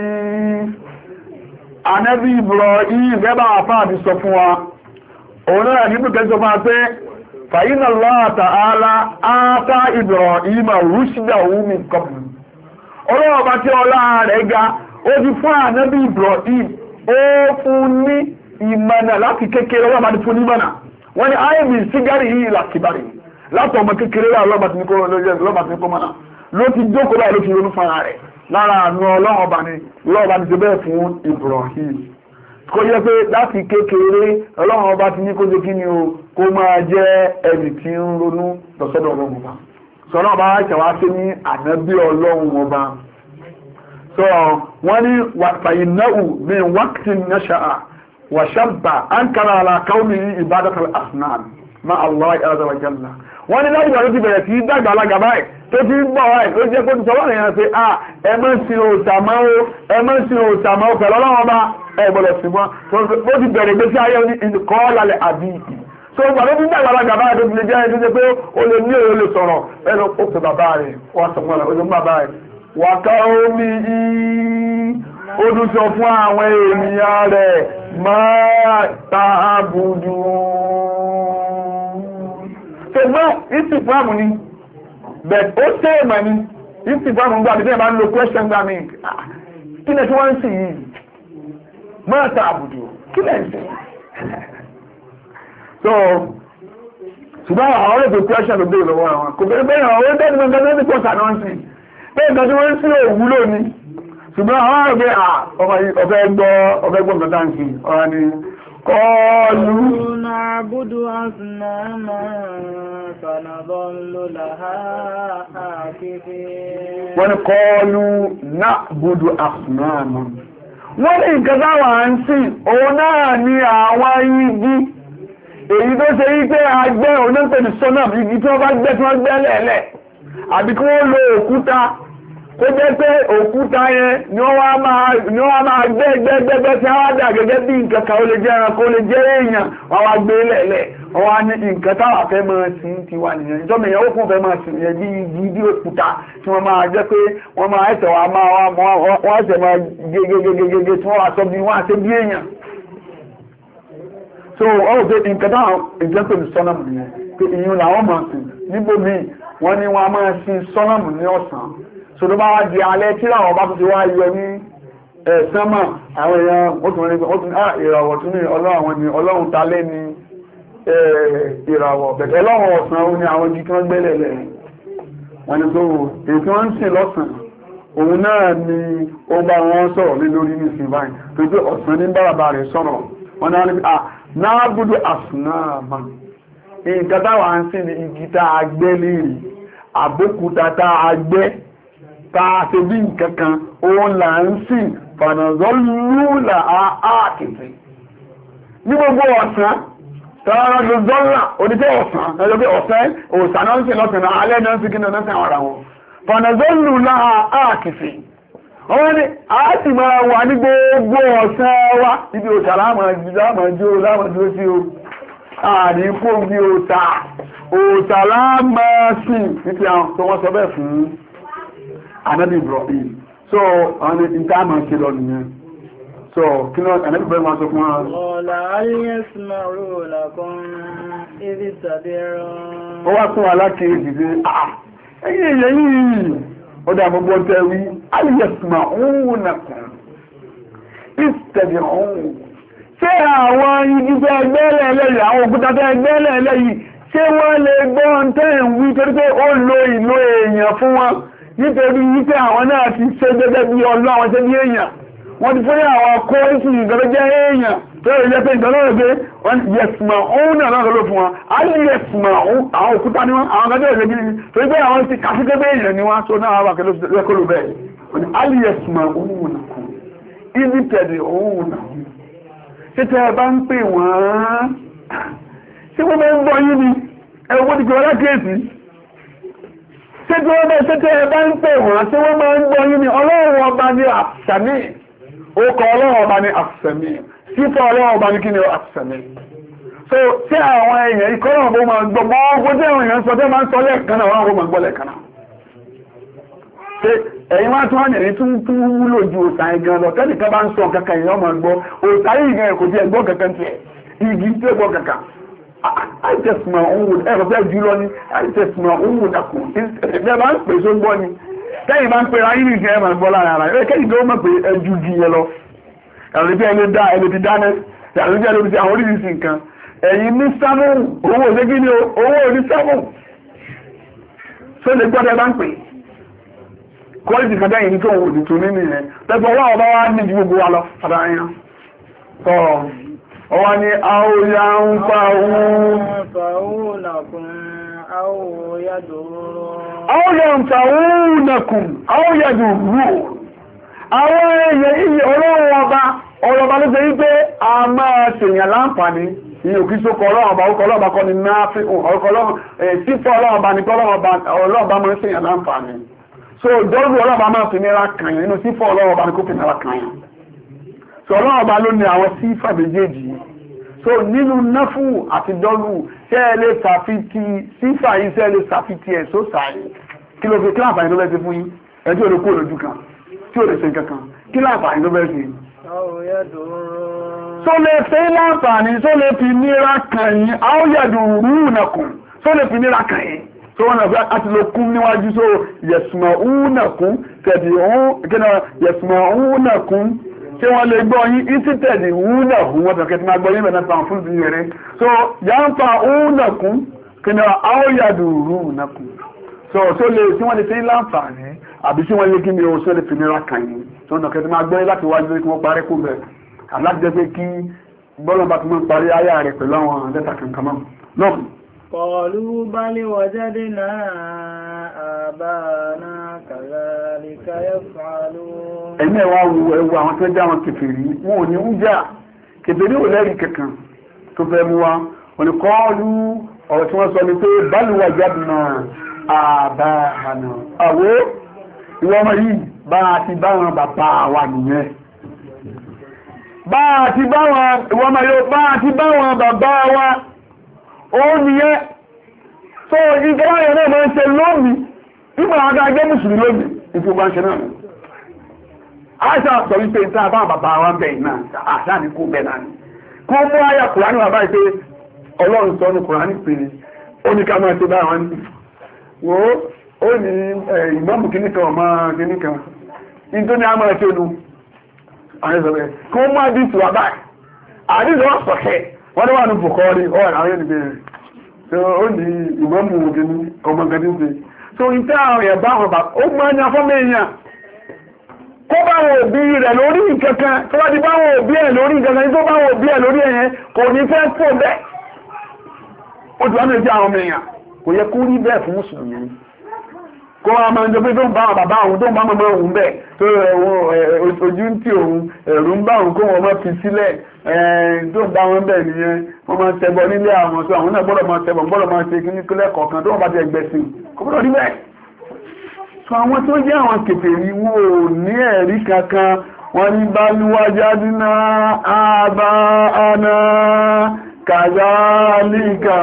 ànábì Ibrahim gẹ́bà àfáàbí sọ fún wa òun náà níbi kẹ́ sọ fún wa pé fàyínà Allah ta'ala átá Ibrahim rushdahu min qabl ọlọ́ọ̀bá tí ọlá rẹ̀ ga ó ti fún ànábì Ibrahim ó fún ní ìmọ̀nà láti kékeré ọlọ́ọ̀bá ti fún ní ìmọ̀nà wọ́n ni ayébì sígárì yìí làkìbárì látọ̀ ọmọ kékeré ọlọ́ọ̀bá ti ní kó mọ̀nà ló ti jókòó báyìí ló ti ronú fún ara rẹ̀ lára àánú ọlọ́ọ̀bá ni ọlọ́ọ̀bá ti ṣe bẹ́ẹ̀ fún Ibrahim kó yẹ pé láti kékeré ọlọ́ọ̀bá ti ní kó jẹ́ kí ni o kó máa jẹ́ ẹni tí ń ronú lọ́sọ́dọ̀ ọlọ́run ọba sọ́nà ọba ṣẹ̀wá sí ní ànábì ọlọ́run ọba so wọ́n ní fàyínáhù ní wákìtí náṣàá wàṣàbà ankara alákàóní ìbádọ́kàlá asnan ma Allah azza wa jalla wọ́n ní láti bàtọ́ ti bẹ̀rẹ̀ sí dàgbà alága báyìí tó ti ń bọ̀ wáyé tó jẹ́ kó ti sọ́wọ́ èèyàn pé à ẹmọ́ sí òsàmáwó ẹmọ́ sí òsàmáwó pẹ̀lú ọlọ́wọ́ bá ẹgbọ̀lọ̀ sí wọn tó ti bẹ̀rẹ̀ gbé sí ayé ní ìkọ́ lálẹ́ àbí so gbàdọ́ ti dàgbà alága báyìí tó ti lè jẹ́ ẹni tó pé ó lè ní èrè lè sọ̀rọ̀ ẹnu ó pè bàbá rẹ̀ wọ́n sọ fún ọ̀rọ̀ bàbá rẹ̀ wàká omi ó tún sọ fún àwọn ènìyàn rẹ̀ máa tààbùdù ṣùgbọ́n ìsìnkú ni bẹ̀t ó tẹ́ẹ̀mọ̀ ni ìsìnkú àmì gbà bíbẹ̀ máa ń lo question gbà mí kí lẹ́ tí wọ́n ń sì yìí máa tààbùdù kí lẹ́ ń sì so ṣùgbọ́n àwọn olóògbé question ló bèèrè lọ́wọ́ àwọn kò bẹ̀rẹ̀ bẹ́ẹ̀ àwọn olóògbé ẹni gbọ́ngàn ní pọ̀sà náà sí pé ìgbà tí wọ́n ń sí òwúlò ni ṣùgbọ́n àwọn àrùgbé ọ̀fẹ́ gbọ́ ọ̀fẹ́ gbọ́ nǹkan táǹkì ọ̀rọ̀ ni kọlu na'budu asnama fanadhallu laha akifin wọ́n ni kọlu na'budu asnama wọ́n ní nǹkan táwà ń sí òun náà ni àwọn igi èyí tó ṣe yí pé agbẹ́ onípẹ̀lú sọ́nà igi tí wọ́n bá gbẹ́ tí wọ́n gbẹ́ lẹ́ẹ̀lẹ́ àbí kí wọ́n lo òkúta kó jẹ́ pé òkúta yẹn ni wọ́n wá máa ni wọ́n máa gbẹ́ gbẹ́ gbẹ́ gbẹ́ tí wọ́n wá dà gẹ́gẹ́ bí nǹkan kan ó lè jẹ́ ẹranko ó lè jẹ́ èèyàn wọ́n wá gbé lẹ̀lẹ̀ wọ́n wá ní nǹkan táwa fẹ́ máa sìn ti wà nìyẹn ìjọba èèyàn ó fún fẹ́ máa sìn yẹn bí igi bí òkúta tí wọ́n máa jẹ́ pé wọ́n máa ẹsẹ̀ wá máa wọ́n ẹsẹ̀ máa gégégégégé tí wọ́n wá sọ bí wọ́n á ṣe bí èèyàn. so ọ̀rọ̀ pé nǹkan táwọn ìjẹ́ pé sọ́nàmù nìyẹn pé ìyún làwọn máa sìn níbòmíì wọ́n ní wọ́n á máa sin sọ́nàmù ní ọ̀sán so tó bá wá di alẹ́ tí àwọn bá tún ti wá yọ ní ẹ̀sánmà àwọn èèyàn ó tún rí ó tún á ìràwọ̀ tún ní ọlọ́run àwọn ni ọlọ́run ta lé ní ìràwọ̀ bẹ̀tẹ̀ ọlọ́run ọ̀sán ó ní àwọn ibi tí wọ́n gbẹ́lẹ̀ lẹ́yìn wọ́n ní tó èyí tí wọ́n ń sìn lọ́sàn òun náà ni ó bá wọn sọ̀rọ̀ lé lórí ní ìsìn báyìí tó pé ọ̀sán ní bàbá rẹ̀ sọ̀rọ̀ wọn náà ní à náà gbúdú àsùnáàmà nǹkan táwa ń sìn ní igi tá a gbẹ́ léèrè àbókúta tá a gbẹ́ tààtì bí nǹkankan òun là ń sìn fànàzọ́lúlà ààkìtì ní gbogbo ọ̀sán tààràzọ́lá oníṣẹ́ ọ̀sán ẹjọ́ bí ọ̀sán òsàn náà ń sìn lọ́sàn náà alẹ́ náà ń fi kí náà sàn ara wọn fànàzọ́lúlà ààkìtì wọ́n ní a sì máa wà ní gbogbo ọ̀sán wa ibi òsà láàmàjú láàmàjú sí o àní fún bí òsà òsà láàmàsìn títí àwọn tó wọ́n sọ bẹ́ẹ̀ fún Ànábì Ibrahim so àwọn ìtàmà ṣe lọ nìyẹn so kí lọ Ànábì Ibrahim máa sọ fún wa. ọ̀là aliyasma'unakum idh tad'un. ó wá fún wa láti ìdíje ẹ̀yìn èyẹ yìí ó dá gbogbo tẹ́wí aliyasma'unakum idh tad'un. ṣé àwọn igi tẹ́ ẹgbẹ́lẹ̀ lẹ́yìn àwọn òkúta tẹ́ ẹgbẹ́lẹ̀ lẹ́yìn ṣé wọ́n lè gbọ́n tẹ́ ń wí torí pé ó lo ìlò èèyàn fún wọn nítorí wípé àwọn náà ti ṣe gẹ́gẹ́ bí ọlọ́ àwọn ṣe bí èèyàn wọ́n ti fún àwọn kọ́ọ̀sì ìgbẹ́lẹ́ jẹ́ èèyàn tó rẹ̀ jẹ́ pé ìgbẹ́lẹ́ pé wọ́n yẹ̀sùmọ̀ òun náà lọ́nà ló fún wọn a lè yẹ̀sùmọ̀ àwọn òkúta ní wọn àwọn kan tó rẹ̀ gírí torí pé àwọn ti kàfí pé èèyàn ni wọ́n tó náà wà kẹ́lẹ́kọ́lù bẹ́ẹ̀ wọ́n ni a lè yẹ̀sùmọ̀ òun nà kù ibi tẹ̀lé òun nà kù ṣé tẹ́ ẹ bá ń pè wọ́n ṣé wọ́n bá ń gbọ́ yín ni ẹ̀wọ́n ti gbọ́ lákèésí ṣé tí wọ́n bẹ́ ṣẹ́tẹ́ ẹ bá ń pè wọ́n tí wọ́n máa ń gbọ́ yín ni ọlọ́run ọba ní àṣàmì orúkọ ọlọ́run ọba ní àṣàmì sífọ́ ọlọ́run ọba ní kí ni àṣàmì so tí àwọn èèyàn ìkọ́lọ́run bó máa gbọ́ gbogbo tí àwọn èèyàn sọ tí máa ń sọ lẹ́ẹ̀kan náà wọ́n máa gbọ́ lẹ́ẹ̀kan náà ṣe ẹ̀yin wá tún àyẹ̀rí tún tún wúlò ju òòsà ẹ̀gàn lọ tẹ́nìkan bá ń sọ kankan èèyàn máa gbọ́ òòsà yìí gan kò tiẹ̀ gbọ́ kankan tiẹ̀ igi tí ó gbọ́ kankan àìtẹ̀sùmọ̀ òun ẹ̀rọ fẹ́ jù lọ ní àìtẹ̀sùmọ̀ òun dàkùn ẹgbẹ́ bá ń pè só gbọ́ ni tẹ́yìn bá ń pè ráyìn nìkan ẹ̀ máa gbọ́ lára ara ẹ̀ kẹ́yìn tó mọ̀ pé ẹjú di ẹ lọ ẹ̀rọ bí ẹni dá ẹni ti dáná ẹ̀rọ bí ẹni ti àwọn oríṣiríṣi nǹkan ẹ̀yin ní sámù owó òṣèké ní owó òní sámù tó lè gbọ́dọ̀ bá ń pè kọ́lìtì kan tẹ́yìn ní tó òun òdì tó ní nìyẹn lẹ́gbọ̀n wà ọba wa ní ju gbogbo wa lọ padà yẹn ọwá ní àwòyà ń fa ohun àwòyà ń fa ohun nàkùn àwòyà dùrù àwọn èèyàn iye ọlọ́run ọba ọlọ́ba ló ṣe wípé a máa ṣèyàn láǹfààní ìyẹn òkú sókọ ọlọ́run ọba orúkọ ọlọ́run ọba kọ́ ni náà fi orúkọ ọlọ́run sífọ́ ọlọ́run ọba ní kọ́ ọlọ́run ọba máa ń ṣèyàn láǹfààní so dọ́rù ọlọ́run ọba máa fi nira kàn yàn nínú sífọ́ ọlọ́run ọba ní kó fi nira kàn yàn so ọlọ́run ọba ló ní àwọn sífà méjèèjì so nínú náfù àti dọ́lù ṣé ẹ lè ṣàfitì sífà yìí ṣé ẹ lè ṣàfitì ẹ̀ só sàárè kí ló fi kí láǹfààní ló bẹ́ẹ̀ ṣe fún yín ẹjọ́ ló kó lójú kan tí ò lè ṣe nǹkan kan kí láǹfààní ló bẹ́ẹ̀ ṣe. so lè ṣe láǹfààní so lè fi nira kàn yín àwòyàdùn rúù nàkùn so lè fi nira kàn yín so wọn nàbí àti ló kún níwájú so yẹ̀sùmọ̀ òun nàkùn tẹ̀dí òun kí náà yẹ̀sùmọ̀ òun nàkùn ṣé wọ́n lè gbọ́ yín ìsítẹ̀dì wúnà fún wọ́n tọ̀kẹ́ tí máa gbọ́ yín mẹ́ta tàn fún ìdí rẹ̀ so yàǹfà wúnà kún kí ni àwòyàdù rúnà kún so tó lè tí wọ́n lè fi láǹfààní àbí tí wọ́n lè kí ni o ṣe lè fi nira kàn yín tó ń tọ̀kẹ́ tí máa gbọ́ yín láti wájú kí wọ́n parí kú bẹ̀ aláti jẹ́ pé kí bọ́lọ̀ bá ti máa parí ayá rẹ̀ pẹ̀lú àwọn àdẹ́ta kankan mọ́ náà. قالوا بل وجدنا آباءنا كذلك يفعلون ẹ̀mẹ́ wa wo ẹwọ àwọn tó já wọn kèfèrí wọn ò ní ń jà kèfèrí ò lẹ́rìí kankan tó fẹ́ mú wa òní kọ́ọ̀lù ọ̀rọ̀ tí wọ́n sọ ni pé bal wajadna آباءنا àwọ́ ìwọ ọmọ yìí bá a ti bá wọn bàbá wa nìyẹn bá a ti bá wọn ìwọ ọmọ yóò bá a ti bá wọn bàbá wa ó nìyẹn tó ìjọba yẹn náà máa ń ṣe lónìí nígbà àwọn agbẹ́ mùsùlùmí lónìí ìfowópamọ́ ń ṣe náà àṣà sọ wípé ìta bá bàbá wa bẹ̀ náà àṣà ní kó bẹ̀ náà kó mú àyà Kùránì wà báyìí pé Ọlọ́run sọ ní Kùránì pé ó ní ká máa ṣe bá wọn wò ó ní ìmọ̀mù kìíní kan ọmọ kìíní kan ní tó ní a máa ṣe nu àwọn ìṣọ̀bẹ̀ kó mú àdìsí wà báyìí àdìsí wọn sọ̀kẹ́ wọ́n ní wà ní Bukhari ọ̀rọ̀ àwọn yẹn nìbẹ̀rẹ̀ so ó ní ìmọ̀mù kìíní ọmọ kìíní ṣe so ìtẹ́ àwọn ẹ̀ bá wọn bá ó máa ní afọ́mọ èèyàn kó bá wọn òbí rẹ̀ lórí nǹkankan tó bá ti bá wọn òbí ẹ̀ lórí nǹkankan tó bá wọn òbí ẹ̀ lórí ẹ̀yẹn kò ní fẹ́ pò bẹ́ẹ̀ ó ti wá ní ẹjẹ́ àwọn ọmọ èèyàn kò yẹ kó rí bẹ́ẹ̀ fún mùsùlùmí kó wá máa ń jọ pé tó ń bá bàbá òun tó ń bá mọ́mọ́ òun bẹ́ẹ̀ tó ojú ń tì òun ẹ̀rù ń bá òun kó wọn mọ́ fi sílẹ̀ tó ń bá wọn bẹ́ẹ̀ nìyẹn wọ́n máa ń tẹbọ nílé àwọn tó àwọn náà gbọ́dọ̀ máa tẹbọ gbọ́dọ̀ máa ṣe kíní kílẹ̀ kọ̀ọ̀kan tó wọ́n bá ti ẹgbẹ̀sìn kò gbọ́dọ̀ rí bẹ́ẹ̀ so àwọn tó jẹ́ àwọn kèfèrí wọn ò ní ẹ̀rí kankan wọ́n ní bá níwájá dínà àbá àná kàzálíkà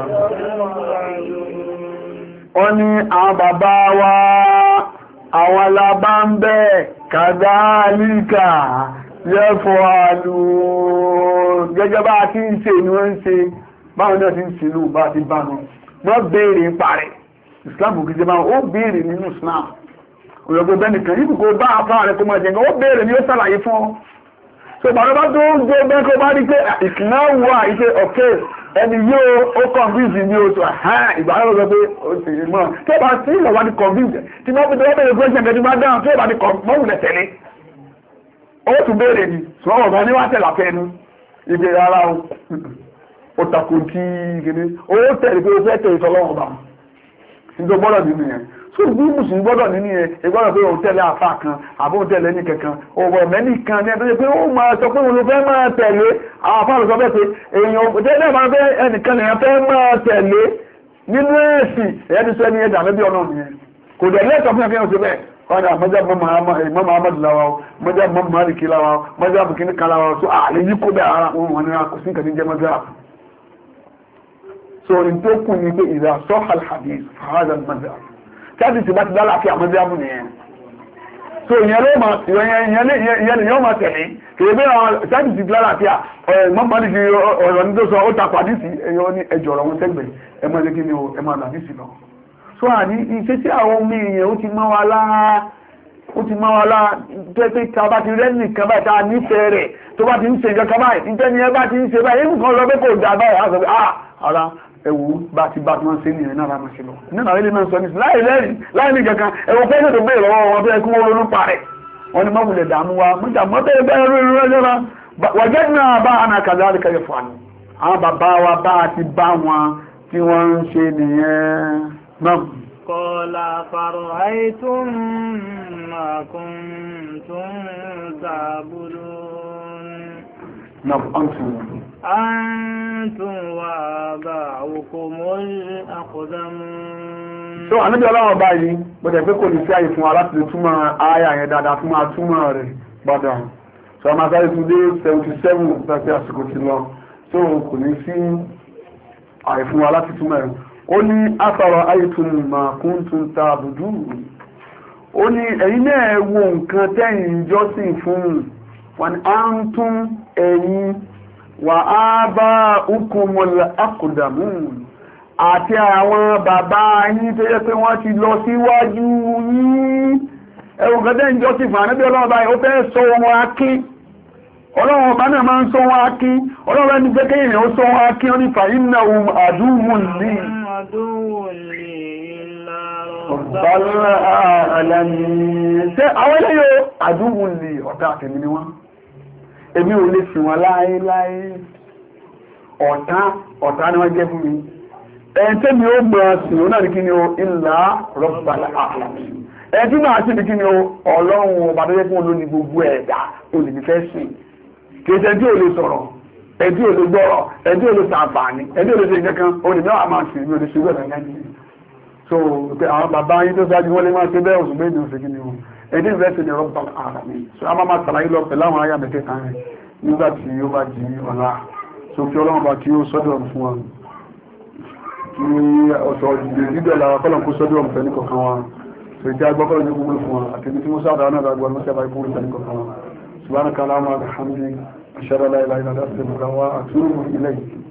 wọ́n ní àwọn bàbá wa àwọn alábá ń bẹ́ kàzálíkà yẹ́fọ́ àlù gẹ́gẹ́ bá ti ń ṣe ni wọ́n ń ṣe báwọn náà ti ń ṣe ló bá ti bá wọn wọ́n béèrè ń parẹ́ Islam kìí jẹ máa ó béèrè nínú Islam òyògbò bẹ́nìkan yìí kò bá afá rẹ̀ kó máa jẹ ó béèrè ní ó sàlàyé fún ọ so bàbá bá tó ń gbé bẹ́ẹ̀ kó bá rí pé ìkìnnà wà ìṣe ọ̀kẹ́ ẹni yóò ó convince ní oṣù ìgbà náà lọ pé ó sì rí mọ́ tí ó bá sí ìlọ bá ti convince tí wọ́n fi tó bẹ̀rẹ̀ question kẹ́tí bá dáhùn tí ó bá ti mọ́wùlẹ̀ tẹ̀lé ó tún béèrè ní ṣùgbọ́n ọ̀gá ní wá tẹ̀lá fẹ́nu ìgbé ara ó takò tí gẹ́gẹ́ ó tẹ̀lé pé ó fẹ́ tẹ̀lé sọlọ́wọ́ bá ìjọ gbọ́dọ̀ nínú yẹn so bí mùsùlùmí gbọ́dọ̀ nínú yẹn ìgbọ́dọ̀ pé òun tẹ̀lé àfà kan àbó òun tẹ̀lé ní kankan òwò mẹ́ni kan ní ẹ̀dọ́jẹ́ pé ó máa sọ pé òun ló fẹ́ máa tẹ̀lé àwọn àfà ló sọ bẹ́ẹ̀ pé èèyàn tẹ́lẹ̀ máa fẹ́ ẹnìkan lèèyàn fẹ́ máa tẹ̀lé nínú ẹ̀sìn ẹ̀yẹ́ ti sọ ẹni ẹ̀dà lẹ́bí ọ̀nà nìyẹn kò dẹ̀ lẹ́tọ̀ fún ẹ̀fẹ́ òṣèlú bẹ́ẹ̀ ọ̀dà mọ́jà mọ́ Muhammad lawa mọ́jà mọ́ Malik lawa mọ́jà bukini kan lawa so àlè yí kó bẹ́ẹ̀ ara wọn ni kò sí nǹkan ní jẹ́ mọ́jà so in tó kù ní pé ìdá sọ́hàl hadith fàhádà mọ́jà káàdì tí bá ti dálà fi àmọ́jà mú nìyẹn so ìyẹn ló máa ìyẹn lè yọ́ máa tẹ̀lé kèrè bí àwọn káàdì tí dálà fi mọ́mọ́dé fi ọ̀rọ̀ ní tó sọ ó takò àdìsí ẹ̀yọ́ ní ẹjọ́ ọ̀rọ̀ wọn tẹ́gbẹ̀ ẹ máa lé kí ni ẹ máa làdìsí lọ so àní iṣẹ́ tí àwọn omi ìyẹn ó ti mọ́ wa láà ó ti máa wà láà tó pé ká bá ti rẹ́ nìkan báyìí tá a nífẹ̀ẹ́ rẹ̀ tó bá ti ń ṣe nǹkan kan báyìí níjẹ́ ni ẹ bá ti ń ṣe báyìí nǹkan lọ pé kò dá báyìí á sọ pé ah ara ẹ̀wù bá ti bá ti máa ń ṣe nìyẹn náà láti ṣe lọ nínú àwọn ilé náà sọ ní láì lẹ́rìí láì ní kankan ẹ̀wù pé ètò bẹ́ẹ̀ lọ́wọ́ wọn fẹ́ kí wọ́n ronú pa rẹ̀ wọ́n ni mọ́wùlẹ̀ dààmú wa mọ́jà mọ́tẹ́ bẹ́ẹ̀ rú irú ẹjọ́ náà wọ́jẹ́ náà bá àna kàdá àríkàyẹ fún àná àwọn bàbá wa bá ti bá wọn tí wọ́n ń ṣe nìyẹn náà. قال فرأيتم ما كنتم تعبدون نعم أنتم أنتم وآباؤكم الأقدمون so Ànábì Ọlọ́run báyìí bọ́dẹ̀ pé kò ní sí àyè fún wa láti lè túmọ̀ àyà yẹn dáadáa fún wa túmọ̀ rẹ̀ bọ́dà so a máa sáré tún dé seventy seven pẹ́pẹ́ àsìkò ti lọ so kò ní sí àyè fún wa láti túmọ̀ rẹ̀ ó ní afara aytun ma kuntum ta'budun ó ní ẹ̀yin náà wo nǹkan tẹ́yin jọ́sìn fún wọn antum ẹ̀yin wa aba'ukumul aqdamun àti àwọn bàbá yín tó yẹ pé wọ́n ti lọ síwájú yín ẹ̀wọ̀n kan tẹ́yin jọ́sìn fún Ànábì Ọlọ́run báyìí ó fẹ́ sọ wọn akín Ọlọ́run ọba náà máa ń sọ wọn akín Ọlọ́run ẹni jẹ́ kéèyàn ó sọ wọn akín ó ní fa innahum aduwwun li ọ̀bálá àlàní ṣe àwọn eléyò àdúgbò lè ọ̀tá àtẹ̀mí ni wọ́n èmi ò lè sìn wọn láéláé ọ̀tá ọ̀tá ni wọ́n jẹ́ fún mi ẹni tí mi ó mọ̀ sí ó náà ní kí ni ó ìlà rọ́bàlá àlàní ẹni tí máa sí ní kí ni ó ọlọ́run ọba tó jẹ́ fún olóní gbogbo ẹ̀dá olùbí fẹ́ sìn kì í ṣe tí ò lè sọ̀rọ̀ ẹni tí ò lè gbọ́rọ̀ ẹni tí ò lè sàǹfààní ẹni tí ò lè ṣe nǹkan kan olùbí náà máa sìn ní olùsíwẹ̀ náà so pé àwọn bàbá yín tó ṣáájú wọ́n lè máa ṣe bẹ́ẹ̀ òṣùgbé ìdí òṣèkí ni wọn ẹni ìfẹ́ sí ni rọ́bùtà ara mi so a máa máa ṣàlàyé lọ pẹ̀lú àwọn ayé àmẹ́kẹ́ta rẹ̀ nígbà tí ó bá di ọ̀la so kí ọlọ́run bá kí ó sọ́dọ̀ fún wa kí ọ̀sọ̀ ìdíjọ́ la kọ́lọ̀ kó sọ́dọ̀ ọ̀fẹ́ ní kọ̀ọ̀kan wa so ìjẹ́ agbọ́kọ́lọ̀ ní gbogbo fún wa àti ibi tí mo sáàdà náà dàgbà ló sẹ́bà ìbúrú fẹ́ ní kọ̀ọ̀kan wa subhanaka allahumma wa bihamdika ashhadu an la ilaha illa anta astaghfiruka wa atubu ilayk